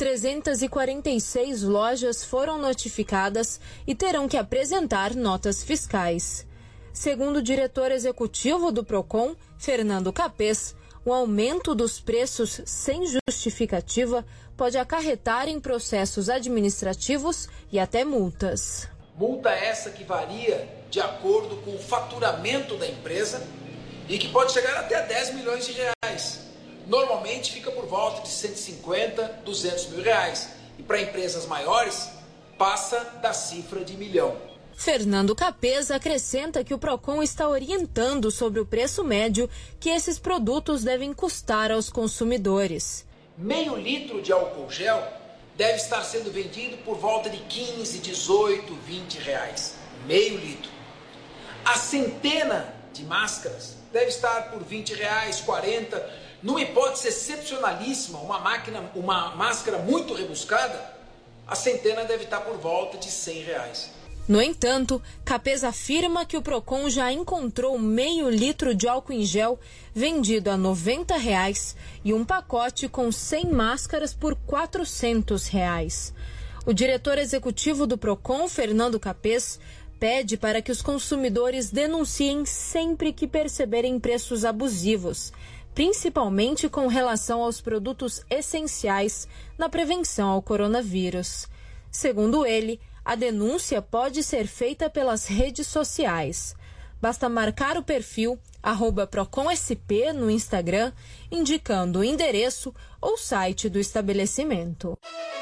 346 lojas foram notificadas e terão que apresentar notas fiscais. Segundo o diretor executivo do Procon, Fernando Capês, o aumento dos preços sem justificativa pode acarretar em processos administrativos e até multas. Multa essa que varia de acordo com o faturamento da empresa e que pode chegar até 10 milhões de reais. Normalmente fica por volta de 150, 200 mil reais. E para empresas maiores, passa da cifra de milhão. Fernando Capês acrescenta que o Procon está orientando sobre o preço médio que esses produtos devem custar aos consumidores. Meio litro de álcool gel deve estar sendo vendido por volta de 15, 18, 20 reais. Meio litro. A centena de máscaras deve estar por 20 reais, 40. Numa hipótese excepcionalíssima, uma máscara muito rebuscada, a centena deve estar por volta de 100 reais. No entanto, Capês afirma que o Procon já encontrou meio litro de álcool em gel vendido a R$ 90 e um pacote com 100 máscaras por R$ 400. O diretor executivo do Procon, Fernando Capês, pede para que os consumidores denunciem sempre que perceberem preços abusivos, principalmente com relação aos produtos essenciais na prevenção ao coronavírus. Segundo ele, a denúncia pode ser feita pelas redes sociais. Basta marcar o perfil @ProconSP no Instagram, indicando o endereço ou site do estabelecimento.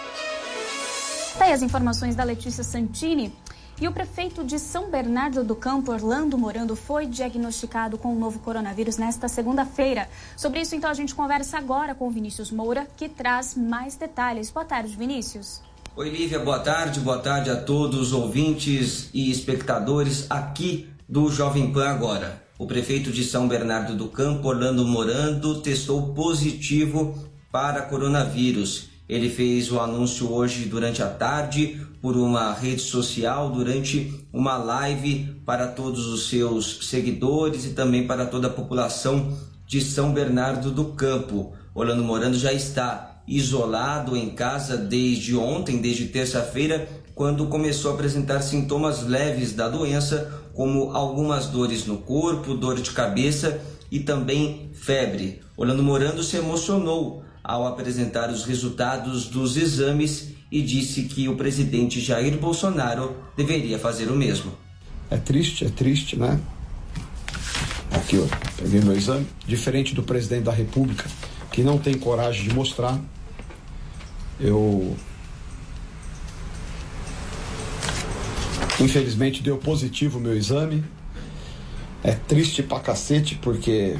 Tá aí as informações da Letícia Santini. E o prefeito de São Bernardo do Campo, Orlando Morando, foi diagnosticado com o novo coronavírus nesta segunda-feira. Sobre isso, então, a gente conversa agora com o Vinícius Moura, que traz mais detalhes. Boa tarde, Vinícius. Oi, Lívia, boa tarde a todos os ouvintes e espectadores aqui do Jovem Pan Agora. O prefeito de São Bernardo do Campo, Orlando Morando, testou positivo para coronavírus. Ele fez o anúncio hoje durante a tarde por uma rede social, durante uma live para todos os seus seguidores e também para toda a população de São Bernardo do Campo. Orlando Morando já está isolado em casa desde ontem, desde terça-feira, quando começou a apresentar sintomas leves da doença, como algumas dores no corpo, dor de cabeça e também febre. Orlando Morando se emocionou ao apresentar os resultados dos exames e disse que o presidente Jair Bolsonaro deveria fazer o mesmo. É triste, né? Aqui, ó, peguei meu exame. Diferente do presidente da República, que não tem coragem de mostrar, eu infelizmente deu positivo o meu exame. É triste pra cacete, porque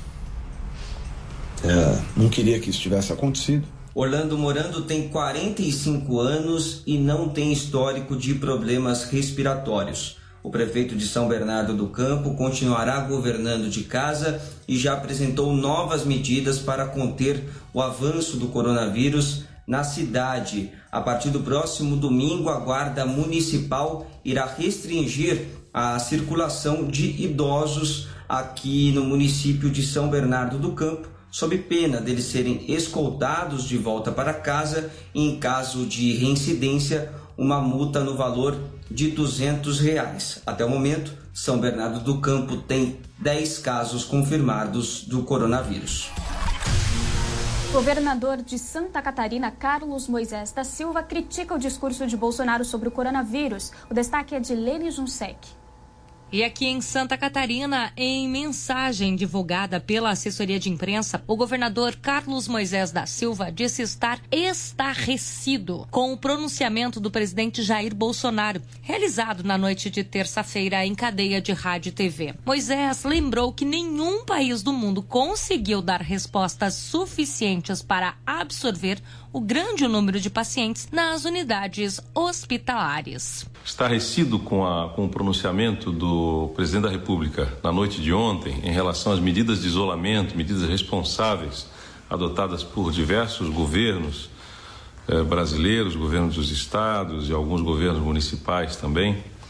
não queria que isso tivesse acontecido. Orlando Morando tem 45 anos e não tem histórico de problemas respiratórios. O prefeito de São Bernardo do Campo continuará governando de casa e já apresentou novas medidas para conter o avanço do coronavírus na cidade. A partir do próximo domingo, a Guarda Municipal irá restringir a circulação de idosos aqui no município de São Bernardo do Campo, sob pena deles serem escoltados de volta para casa e, em caso de reincidência, uma multa no valor de R$ 200. Até o momento, São Bernardo do Campo tem 10 casos confirmados do coronavírus. O governador de Santa Catarina, Carlos Moisés da Silva, critica o discurso de Bolsonaro sobre o coronavírus. O destaque é de Lene Junsec. E aqui em Santa Catarina, em mensagem divulgada pela assessoria de imprensa, o governador Carlos Moisés da Silva disse estar estarrecido com o pronunciamento do presidente Jair Bolsonaro, realizado na noite de terça-feira em cadeia de rádio e TV. Moisés lembrou que nenhum país do mundo conseguiu dar respostas suficientes para absorver o grande número de pacientes nas unidades hospitalares. Estarrecido com o pronunciamento do presidente da República na noite de ontem em relação às medidas de isolamento, medidas responsáveis adotadas por diversos governos brasileiros, governos dos estados e alguns governos municipais também,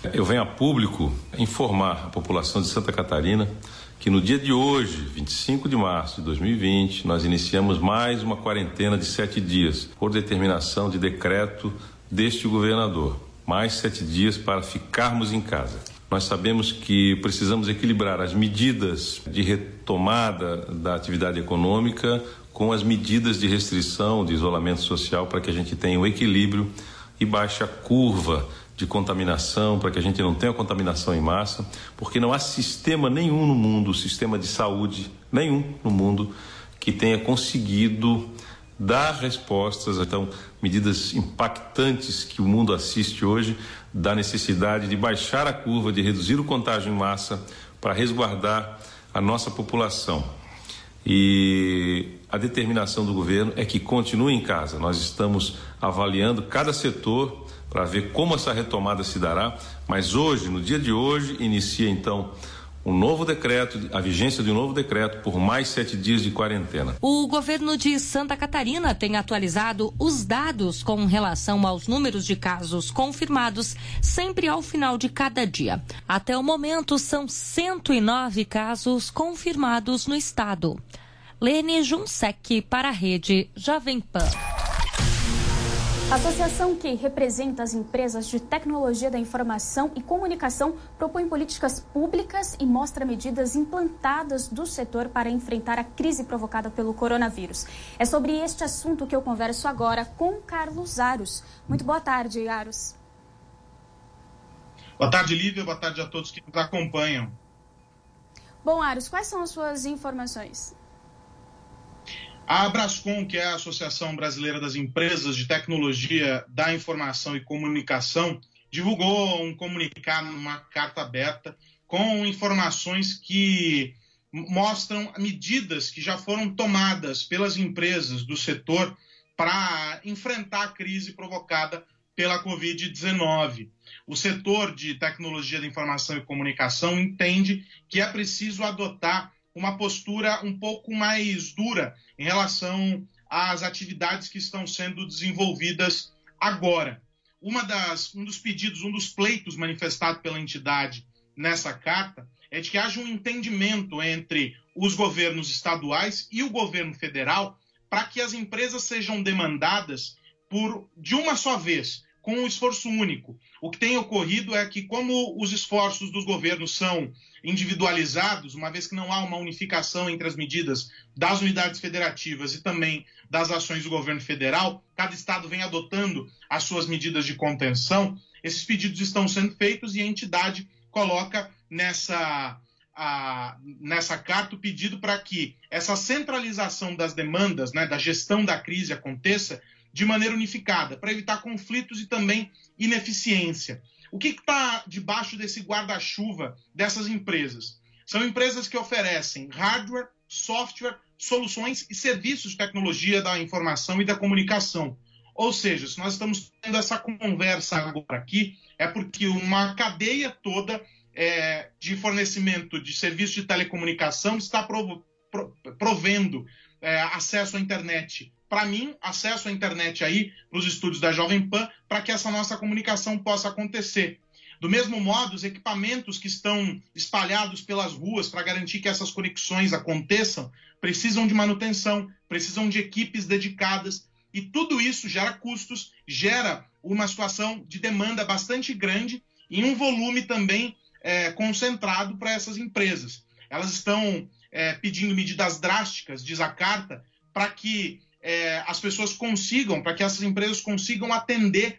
Eu venho a público informar a população de Santa Catarina que no dia de hoje, 25 de março de 2020, nós iniciamos mais uma quarentena de 7 dias, por determinação de decreto deste governador. Mais 7 dias para ficarmos em casa. Nós sabemos que precisamos equilibrar as medidas de retomada da atividade econômica com as medidas de restrição, de isolamento social, para que a gente tenha um equilíbrio e baixe a curva de contaminação, para que a gente não tenha contaminação em massa, porque não há sistema nenhum no mundo, sistema de saúde nenhum no mundo, que tenha conseguido dar respostas, então, medidas impactantes que o mundo assiste hoje, da necessidade de baixar a curva, de reduzir o contágio em massa, para resguardar a nossa população. E a determinação do governo é que continue em casa. Nós estamos avaliando cada setor para ver como essa retomada se dará, mas hoje, no dia de hoje, inicia então um novo decreto, a vigência de um novo decreto por mais 7 dias de quarentena. O governo de Santa Catarina tem atualizado os dados com relação aos números de casos confirmados sempre ao final de cada dia. Até o momento, são 109 casos confirmados no estado. Lene Junsec para a Rede Jovem Pan. A associação que representa as empresas de tecnologia da informação e comunicação propõe políticas públicas e mostra medidas implantadas do setor para enfrentar a crise provocada pelo coronavírus. É sobre este assunto que eu converso agora com Carlos Aros. Muito boa tarde, Aros. Boa tarde, Lívia. Boa tarde a todos que nos acompanham. Bom, Aros, quais são as suas informações? A Abrascom, que é a Associação Brasileira das Empresas de Tecnologia da Informação e Comunicação, divulgou um comunicado numa carta aberta com informações que mostram medidas que já foram tomadas pelas empresas do setor para enfrentar a crise provocada pela Covid-19. O setor de tecnologia da informação e comunicação entende que é preciso adotar uma postura um pouco mais dura em relação às atividades que estão sendo desenvolvidas agora. Um dos pedidos, um dos pleitos manifestados pela entidade nessa carta é de que haja um entendimento entre os governos estaduais e o governo federal para que as empresas sejam demandadas de uma só vez, com um esforço único. O que tem ocorrido é que, como os esforços dos governos são individualizados, uma vez que não há uma unificação entre as medidas das unidades federativas e também das ações do governo federal, cada estado vem adotando as suas medidas de contenção, esses pedidos estão sendo feitos e a entidade coloca nessa carta o pedido para que essa centralização das demandas, da gestão da crise aconteça de maneira unificada, para evitar conflitos e também ineficiência. O que está debaixo desse guarda-chuva dessas empresas? São empresas que oferecem hardware, software, soluções e serviços de tecnologia da informação e da comunicação. Ou seja, se nós estamos tendo essa conversa agora aqui, é porque uma cadeia toda de fornecimento de serviços de telecomunicação está provendo acesso à internet. Para mim, acesso à internet aí, para os estúdios da Jovem Pan, para que essa nossa comunicação possa acontecer. Do mesmo modo, os equipamentos que estão espalhados pelas ruas para garantir que essas conexões aconteçam, precisam de manutenção, precisam de equipes dedicadas, e tudo isso gera custos, gera uma situação de demanda bastante grande e um volume também concentrado para essas empresas. Elas estão pedindo medidas drásticas, diz a carta, para que as pessoas consigam, para que essas empresas consigam atender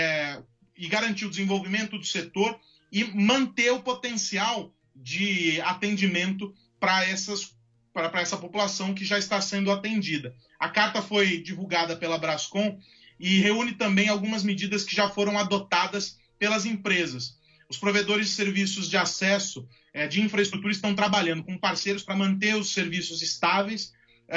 e garantir o desenvolvimento do setor e manter o potencial de atendimento para essa população que já está sendo atendida. A carta foi divulgada pela Abrascom e reúne também algumas medidas que já foram adotadas pelas empresas. Os provedores de serviços de acesso de infraestrutura estão trabalhando com parceiros para manter os serviços estáveis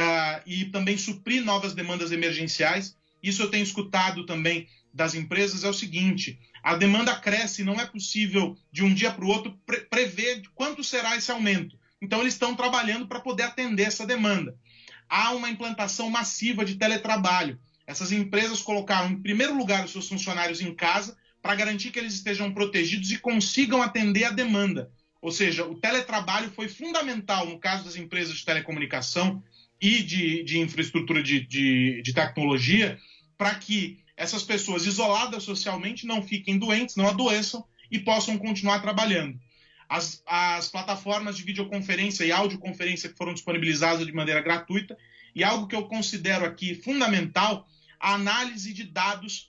e também suprir novas demandas emergenciais. Isso eu tenho escutado também das empresas, é o seguinte: a demanda cresce e não é possível de um dia para o outro prever quanto será esse aumento. Então eles estão trabalhando para poder atender essa demanda. Há uma implantação massiva de teletrabalho. Essas empresas colocaram em primeiro lugar os seus funcionários em casa para garantir que eles estejam protegidos e consigam atender a demanda. Ou seja, o teletrabalho foi fundamental no caso das empresas de telecomunicação e de infraestrutura de tecnologia, para que essas pessoas isoladas socialmente não fiquem doentes, não adoeçam e possam continuar trabalhando. As plataformas de videoconferência e audioconferência que foram disponibilizadas de maneira gratuita, e algo que eu considero aqui fundamental, a análise de dados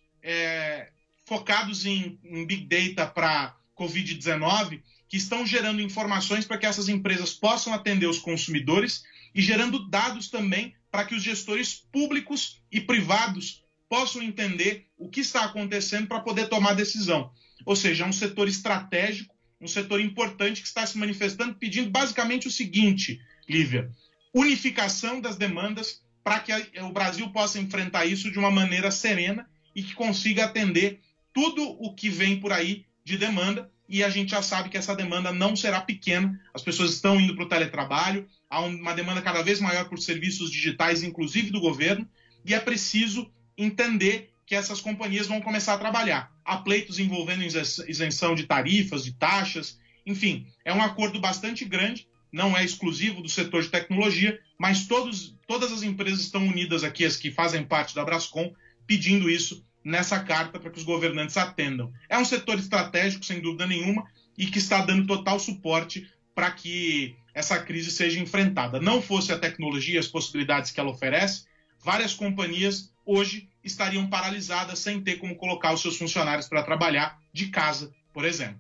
focados em Big Data para Covid-19, que estão gerando informações para que essas empresas possam atender os consumidores e gerando dados também para que os gestores públicos e privados possam entender o que está acontecendo para poder tomar decisão. Ou seja, é um setor estratégico, um setor importante que está se manifestando, pedindo basicamente o seguinte, Lívia: unificação das demandas para que o Brasil possa enfrentar isso de uma maneira serena e que consiga atender tudo o que vem por aí de demanda. E a gente já sabe que essa demanda não será pequena, as pessoas estão indo para o teletrabalho, há uma demanda cada vez maior por serviços digitais, inclusive do governo, e é preciso entender que essas companhias vão começar a trabalhar. Há pleitos envolvendo isenção de tarifas, de taxas, enfim, é um acordo bastante grande, não é exclusivo do setor de tecnologia, mas todas as empresas estão unidas aqui, as que fazem parte da Brascom, pedindo isso nessa carta para que os governantes atendam. É um setor estratégico, sem dúvida nenhuma, e que está dando total suporte para que essa crise seja enfrentada. Não fosse a tecnologia e as possibilidades que ela oferece, várias companhias hoje estariam paralisadas sem ter como colocar os seus funcionários para trabalhar de casa, por exemplo.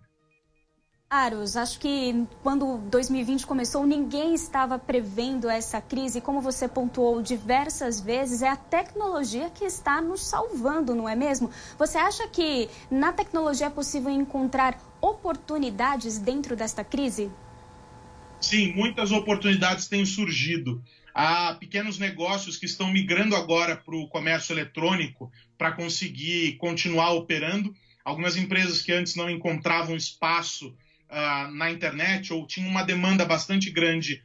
Aros, acho que quando 2020 começou, ninguém estava prevendo essa crise. Como você pontuou diversas vezes, é a tecnologia que está nos salvando, não é mesmo? Você acha que na tecnologia é possível encontrar oportunidades dentro desta crise? Sim, muitas oportunidades têm surgido. Há pequenos negócios que estão migrando agora para o comércio eletrônico para conseguir continuar operando. Algumas empresas que antes não encontravam espaço na internet ou tinham uma demanda bastante grande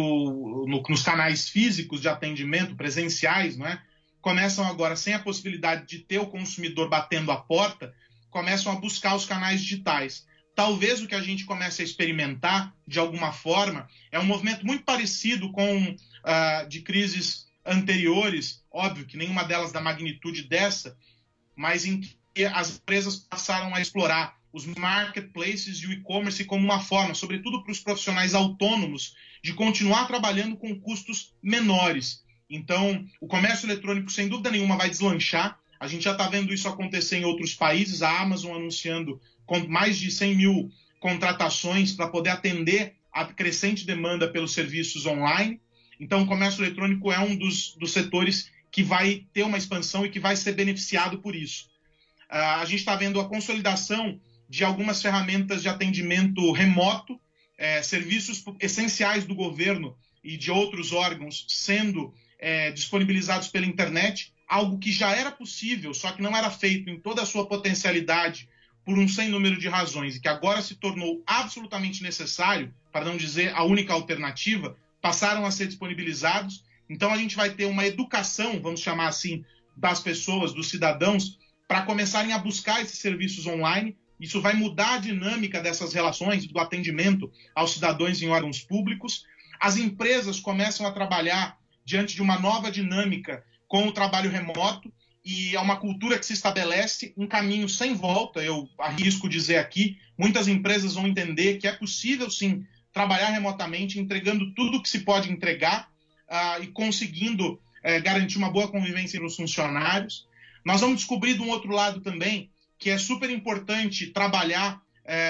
nos canais físicos de atendimento, presenciais, não é? Começam agora, sem a possibilidade de ter o consumidor batendo a porta, começam a buscar os canais digitais. Talvez o que a gente comece a experimentar, de alguma forma, é um movimento muito parecido com de crises anteriores, óbvio que nenhuma delas da magnitude dessa, mas em que as empresas passaram a explorar os marketplaces e o e-commerce como uma forma, sobretudo para os profissionais autônomos, de continuar trabalhando com custos menores. Então, o comércio eletrônico, sem dúvida nenhuma, vai deslanchar. A gente já está vendo isso acontecer em outros países, a Amazon anunciando com mais de 100 mil contratações para poder atender a crescente demanda pelos serviços online. Então, o comércio eletrônico é um dos setores que vai ter uma expansão e que vai ser beneficiado por isso. A gente está vendo a consolidação de algumas ferramentas de atendimento remoto, serviços essenciais do governo e de outros órgãos sendo disponibilizados pela internet, algo que já era possível, só que não era feito em toda a sua potencialidade por um sem número de razões, e que agora se tornou absolutamente necessário, para não dizer a única alternativa, passaram a ser disponibilizados. Então a gente vai ter uma educação, vamos chamar assim, das pessoas, dos cidadãos, para começarem a buscar esses serviços online. Isso vai mudar a dinâmica dessas relações, do atendimento aos cidadãos em órgãos públicos. As empresas começam a trabalhar diante de uma nova dinâmica com o trabalho remoto, e é uma cultura que se estabelece, um caminho sem volta. Eu arrisco dizer aqui, muitas empresas vão entender que é possível, sim, trabalhar remotamente, entregando tudo o que se pode entregar e conseguindo garantir uma boa convivência entre os funcionários. Nós vamos descobrir de um outro lado também que é super importante trabalhar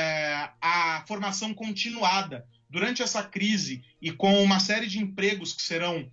a formação continuada. Durante essa crise e com uma série de empregos que serão,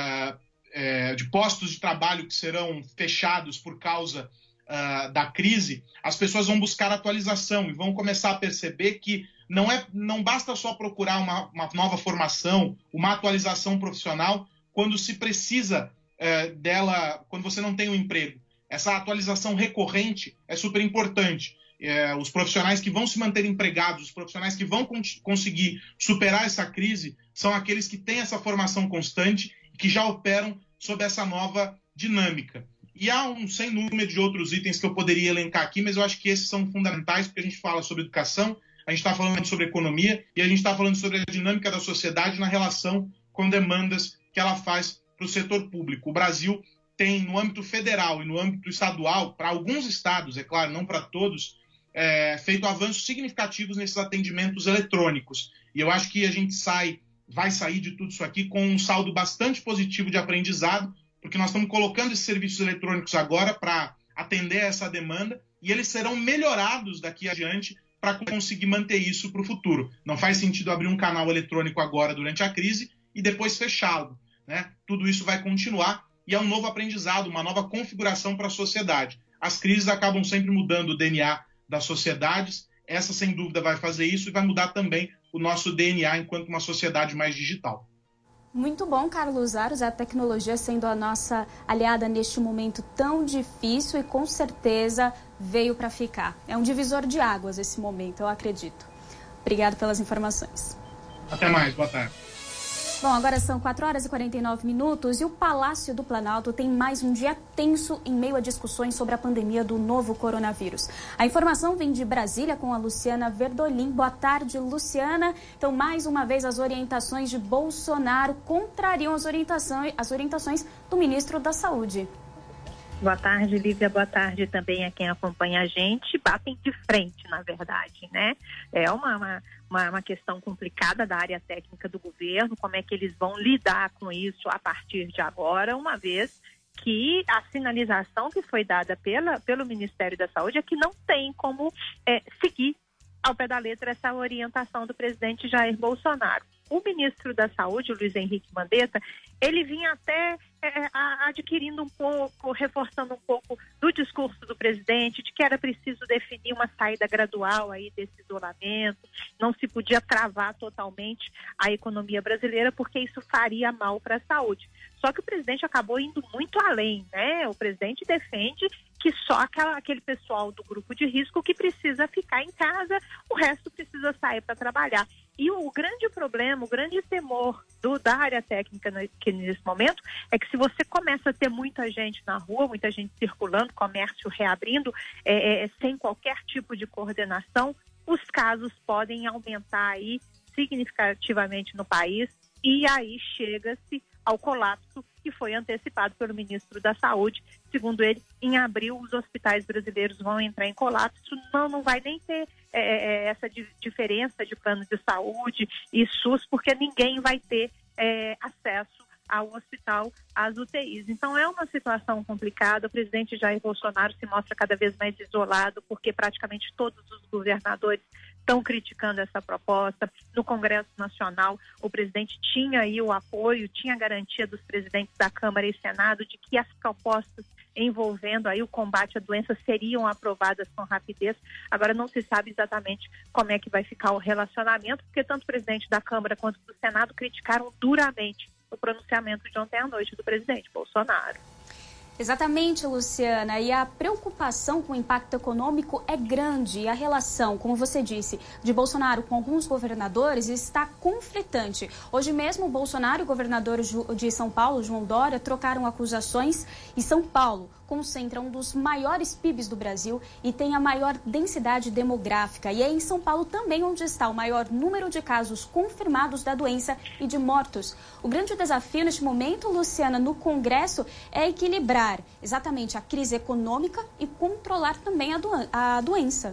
de postos de trabalho que serão fechados por causa da crise, as pessoas vão buscar atualização e vão começar a perceber que não basta só procurar uma nova formação, uma atualização profissional, quando se precisa dela, quando você não tem um emprego. Essa atualização recorrente é super importante. Os profissionais que vão se manter empregados, os profissionais que vão conseguir superar essa crise, são aqueles que têm essa formação constante e que já operam sob essa nova dinâmica. E há um sem número de outros itens que eu poderia elencar aqui, mas eu acho que esses são fundamentais, porque a gente fala sobre educação, a gente está falando sobre economia e a gente está falando sobre a dinâmica da sociedade na relação com demandas que ela faz para o setor público. O Brasil tem, no âmbito federal e no âmbito estadual, para alguns estados, é claro, não para todos, feito avanços significativos nesses atendimentos eletrônicos. E eu acho que a gente vai sair de tudo isso aqui com um saldo bastante positivo de aprendizado, porque nós estamos colocando esses serviços eletrônicos agora para atender essa demanda e eles serão melhorados daqui adiante para conseguir manter isso para o futuro. Não faz sentido abrir um canal eletrônico agora durante a crise e depois fechá-lo, né? Tudo isso vai continuar e é um novo aprendizado, uma nova configuração para a sociedade. As crises acabam sempre mudando o DNA das sociedades, essa sem dúvida vai fazer isso e vai mudar também o nosso DNA enquanto uma sociedade mais digital. Muito bom, Carlos Aros, a tecnologia sendo a nossa aliada neste momento tão difícil e com certeza veio para ficar. É um divisor de águas esse momento, eu acredito. Obrigado pelas informações. Até mais, boa tarde. Bom, agora são 4h49 e o Palácio do Planalto tem mais um dia tenso em meio a discussões sobre a pandemia do novo coronavírus. A informação vem de Brasília com a Luciana Verdolim. Boa tarde, Luciana. Então, mais uma vez, as orientações de Bolsonaro contrariam as orientações do ministro da Saúde. Boa tarde, Lívia. Boa tarde também a quem acompanha a gente. Batem de frente, na verdade, né? É uma questão complicada da área técnica do governo, como é que eles vão lidar com isso a partir de agora, uma vez que a sinalização que foi dada pelo Ministério da Saúde é que não tem como seguir ao pé da letra essa orientação do presidente Jair Bolsonaro. O ministro da Saúde, o Luiz Henrique Mandetta, ele vinha até adquirindo um pouco, reforçando um pouco do discurso do presidente, de que era preciso definir uma saída gradual aí desse isolamento, não se podia travar totalmente a economia brasileira, porque isso faria mal para a saúde. Só que o presidente acabou indo muito além, né? O presidente defende que só aquele pessoal do grupo de risco que precisa ficar em casa, o resto precisa sair para trabalhar. E o grande problema, o grande temor da área técnica nesse momento é que se você começa a ter muita gente na rua, muita gente circulando, comércio reabrindo, sem qualquer tipo de coordenação, os casos podem aumentar aí significativamente no país e aí chega-se ao colapso que foi antecipado pelo ministro da Saúde. Segundo ele, em abril os hospitais brasileiros vão entrar em colapso, não vai nem ter essa diferença de plano de saúde e SUS, porque ninguém vai ter acesso ao hospital, às UTIs. Então é uma situação complicada. O presidente Jair Bolsonaro se mostra cada vez mais isolado, porque praticamente todos os governadores estão criticando essa proposta. No Congresso Nacional, o presidente tinha aí o apoio, tinha a garantia dos presidentes da Câmara e Senado de que as propostas envolvendo aí o combate à doença seriam aprovadas com rapidez. Agora não se sabe exatamente como é que vai ficar o relacionamento, porque tanto o presidente da Câmara quanto do Senado criticaram duramente o pronunciamento de ontem à noite do presidente Bolsonaro. Exatamente, Luciana. E a preocupação com o impacto econômico é grande. E a relação, como você disse, de Bolsonaro com alguns governadores está conflitante. Hoje mesmo, o Bolsonaro e o governador de São Paulo, João Dória, trocaram acusações e São Paulo concentra um dos maiores PIBs do Brasil e tem a maior densidade demográfica. E é em São Paulo também onde está o maior número de casos confirmados da doença e de mortos. O grande desafio neste momento, Luciana, no Congresso é equilibrar exatamente a crise econômica e controlar também a doença.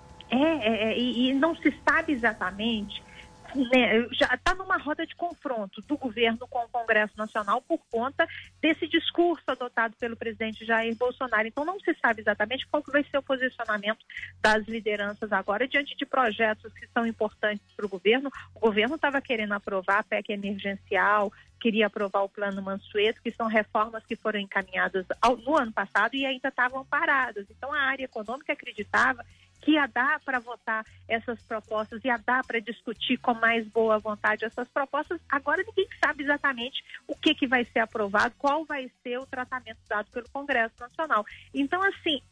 E não se sabe exatamente, né, já está numa roda de confronto do governo com o Congresso Nacional por conta desse discurso adotado pelo presidente Jair Bolsonaro. Então não se sabe exatamente qual que vai ser o posicionamento das lideranças agora diante de projetos que são importantes para o governo. O governo estava querendo aprovar a PEC emergencial, queria aprovar o Plano Mansueto, que são reformas que foram encaminhadas no ano passado e ainda estavam paradas. Então a área econômica acreditava que ia dar para votar essas propostas, ia dar para discutir com mais boa vontade essas propostas. Agora ninguém sabe exatamente o que vai ser aprovado, qual vai ser o tratamento dado pelo Congresso Nacional. Então, assim,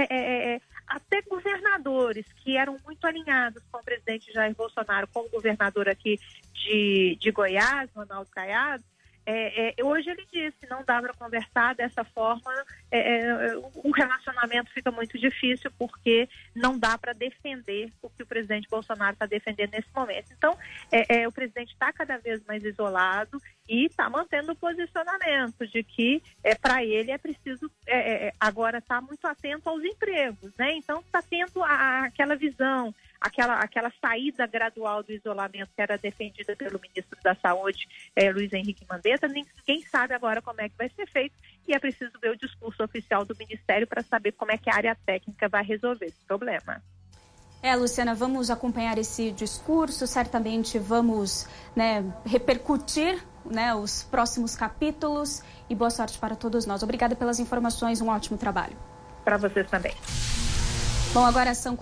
até governadores que eram muito alinhados com o presidente Jair Bolsonaro, como o governador aqui de Goiás, Ronaldo Caiado, Hoje ele disse, não dá para conversar dessa forma, o relacionamento fica muito difícil porque não dá para defender o que o presidente Bolsonaro está defendendo nesse momento. Então, o presidente está cada vez mais isolado e está mantendo o posicionamento de que para ele é preciso agora estar muito atento aos empregos, né? Então, está atento àquela visão, aquela saída gradual do isolamento que era defendida pelo ministro da Saúde, Luiz Henrique Mandetta. Ninguém sabe agora como é que vai ser feito e é preciso ver o discurso oficial do Ministério para saber como é que a área técnica vai resolver esse problema. Luciana, vamos acompanhar esse discurso, certamente vamos repercutir os próximos capítulos e boa sorte para todos nós. Obrigada pelas informações, um ótimo trabalho. Para vocês também. Bom, agora são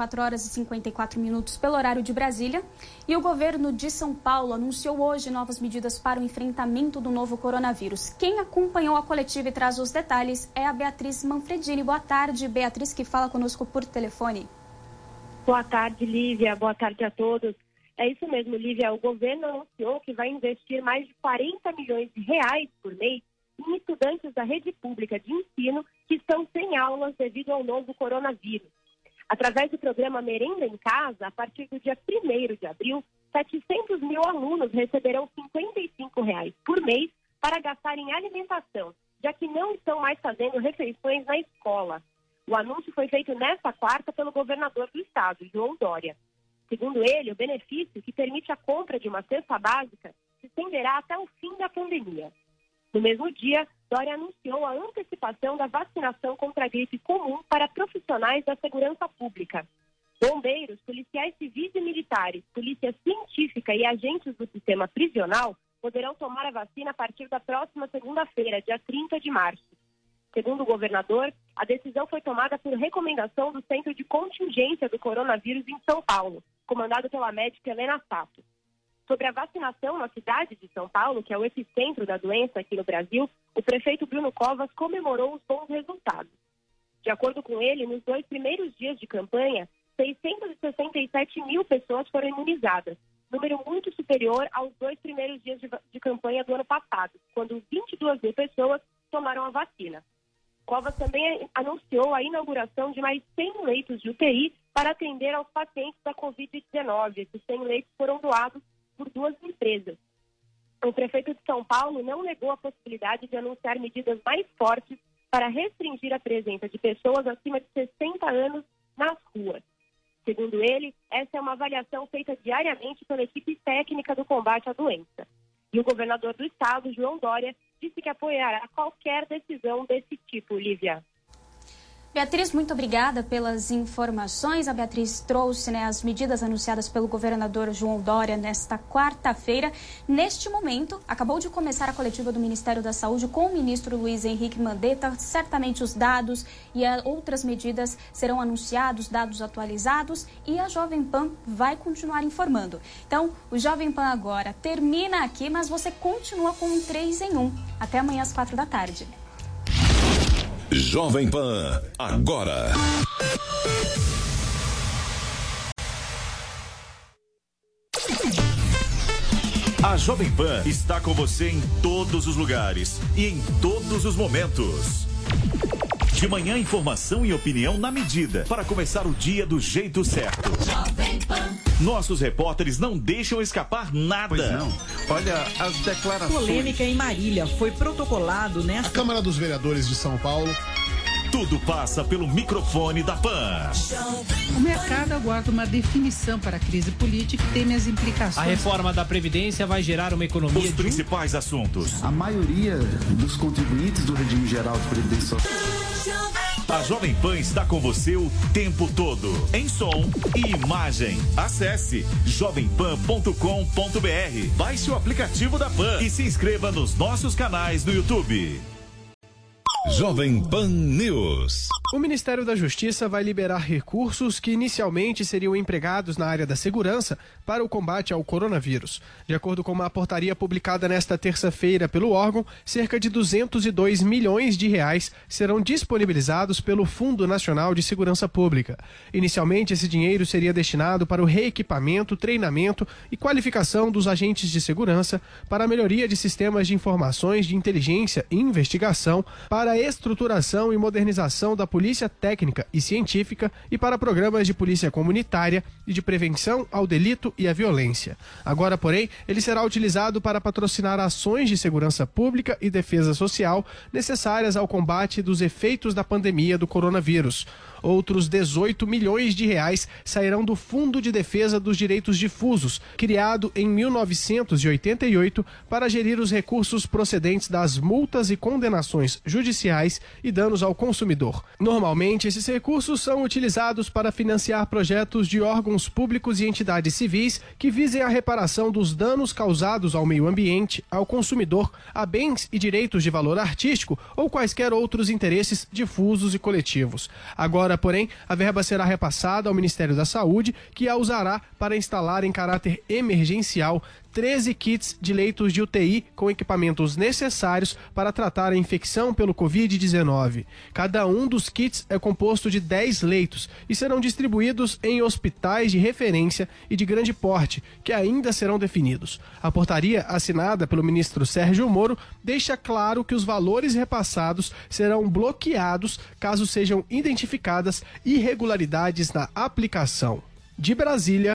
4h54 pelo horário de Brasília e o governo de São Paulo anunciou hoje novas medidas para o enfrentamento do novo coronavírus. Quem acompanhou a coletiva e traz os detalhes é a Beatriz Manfredini. Boa tarde, Beatriz, que fala conosco por telefone. Boa tarde, Lívia. Boa tarde a todos. É isso mesmo, Lívia. O governo anunciou que vai investir mais de 40 milhões de reais por mês em estudantes da rede pública de ensino que estão sem aulas devido ao novo coronavírus. Através do programa Merenda em Casa, a partir do dia 1º de abril, 700 mil alunos receberão R$ 55,00 por mês para gastar em alimentação, já que não estão mais fazendo refeições na escola. O anúncio foi feito nesta quarta pelo governador do estado, João Dória. Segundo ele, o benefício, que permite a compra de uma cesta básica, se estenderá até o fim da pandemia. No mesmo dia, Dória anunciou a antecipação da vacinação contra a gripe comum para profissionais da segurança pública. Bombeiros, policiais civis e militares, polícia científica e agentes do sistema prisional poderão tomar a vacina a partir da próxima segunda-feira, dia 30 de março. Segundo o governador, a decisão foi tomada por recomendação do Centro de Contingência do Coronavírus em São Paulo, comandado pela médica Helena Sato. Sobre a vacinação na cidade de São Paulo, que é o epicentro da doença aqui no Brasil, o prefeito Bruno Covas comemorou os bons resultados. De acordo com ele, nos 2 primeiros dias de campanha, 667 mil pessoas foram imunizadas, número muito superior aos 2 primeiros dias de campanha do ano passado, quando 22 mil pessoas tomaram a vacina. Covas também anunciou a inauguração de mais 100 leitos de UTI para atender aos pacientes da Covid-19. Esses 100 leitos foram doados por 2 empresas. O prefeito de São Paulo não negou a possibilidade de anunciar medidas mais fortes para restringir a presença de pessoas acima de 60 anos nas ruas. Segundo ele, essa é uma avaliação feita diariamente pela equipe técnica do combate à doença. E o governador do estado, João Dória, disse que apoiará qualquer decisão desse tipo, Lívia. Beatriz, muito obrigada pelas informações. A Beatriz trouxe as medidas anunciadas pelo governador João Dória nesta quarta-feira. Neste momento, acabou de começar a coletiva do Ministério da Saúde com o ministro Luiz Henrique Mandetta. Certamente os dados e outras medidas serão anunciados, dados atualizados, e a Jovem Pan vai continuar informando. Então, o Jovem Pan agora termina aqui, mas você continua com um 3 em 1. Até amanhã às 4 da tarde. Jovem Pan, agora. A Jovem Pan está com você em todos os lugares e em todos os momentos. De manhã, informação e opinião na medida, para começar o dia do jeito certo. Nossos repórteres não deixam escapar nada. Pois não. Olha, as declarações... Polêmica em Marília foi protocolado nesta... A Câmara dos Vereadores de São Paulo... Tudo passa pelo microfone da Pan. O mercado aguarda uma definição para a crise política e teme as implicações. A reforma da Previdência vai gerar uma economia... Os principais assuntos. A maioria dos contribuintes do regime geral de previdência social... A Jovem Pan está com você o tempo todo, em som e imagem. Acesse jovempan.com.br, baixe o aplicativo da Pan e se inscreva nos nossos canais no YouTube. Jovem Pan News. O Ministério da Justiça vai liberar recursos que inicialmente seriam empregados na área da segurança para o combate ao coronavírus. De acordo com uma portaria publicada nesta terça-feira pelo órgão, cerca de 202 milhões de reais serão disponibilizados pelo Fundo Nacional de Segurança Pública. Inicialmente, esse dinheiro seria destinado para o reequipamento, treinamento e qualificação dos agentes de segurança, para a melhoria de sistemas de informações de inteligência e investigação, para a estruturação e modernização da polícia técnica e científica e para programas de polícia comunitária e de prevenção ao delito e à violência. Agora, porém, ele será utilizado para patrocinar ações de segurança pública e defesa social necessárias ao combate dos efeitos da pandemia do coronavírus. Outros 18 milhões de reais sairão do Fundo de Defesa dos Direitos Difusos, criado em 1988 para gerir os recursos procedentes das multas e condenações judiciais e danos ao consumidor. Normalmente, esses recursos são utilizados para financiar projetos de órgãos públicos e entidades civis que visem a reparação dos danos causados ao meio ambiente, ao consumidor, a bens e direitos de valor artístico ou quaisquer outros interesses difusos e coletivos. Agora, porém, a verba será repassada ao Ministério da Saúde, que a usará para instalar em caráter emergencial 13 kits de leitos de UTI com equipamentos necessários para tratar a infecção pelo Covid-19. Cada um dos kits é composto de 10 leitos e serão distribuídos em hospitais de referência e de grande porte, que ainda serão definidos. A portaria, assinada pelo ministro Sérgio Moro, deixa claro que os valores repassados serão bloqueados caso sejam identificadas irregularidades na aplicação. De Brasília,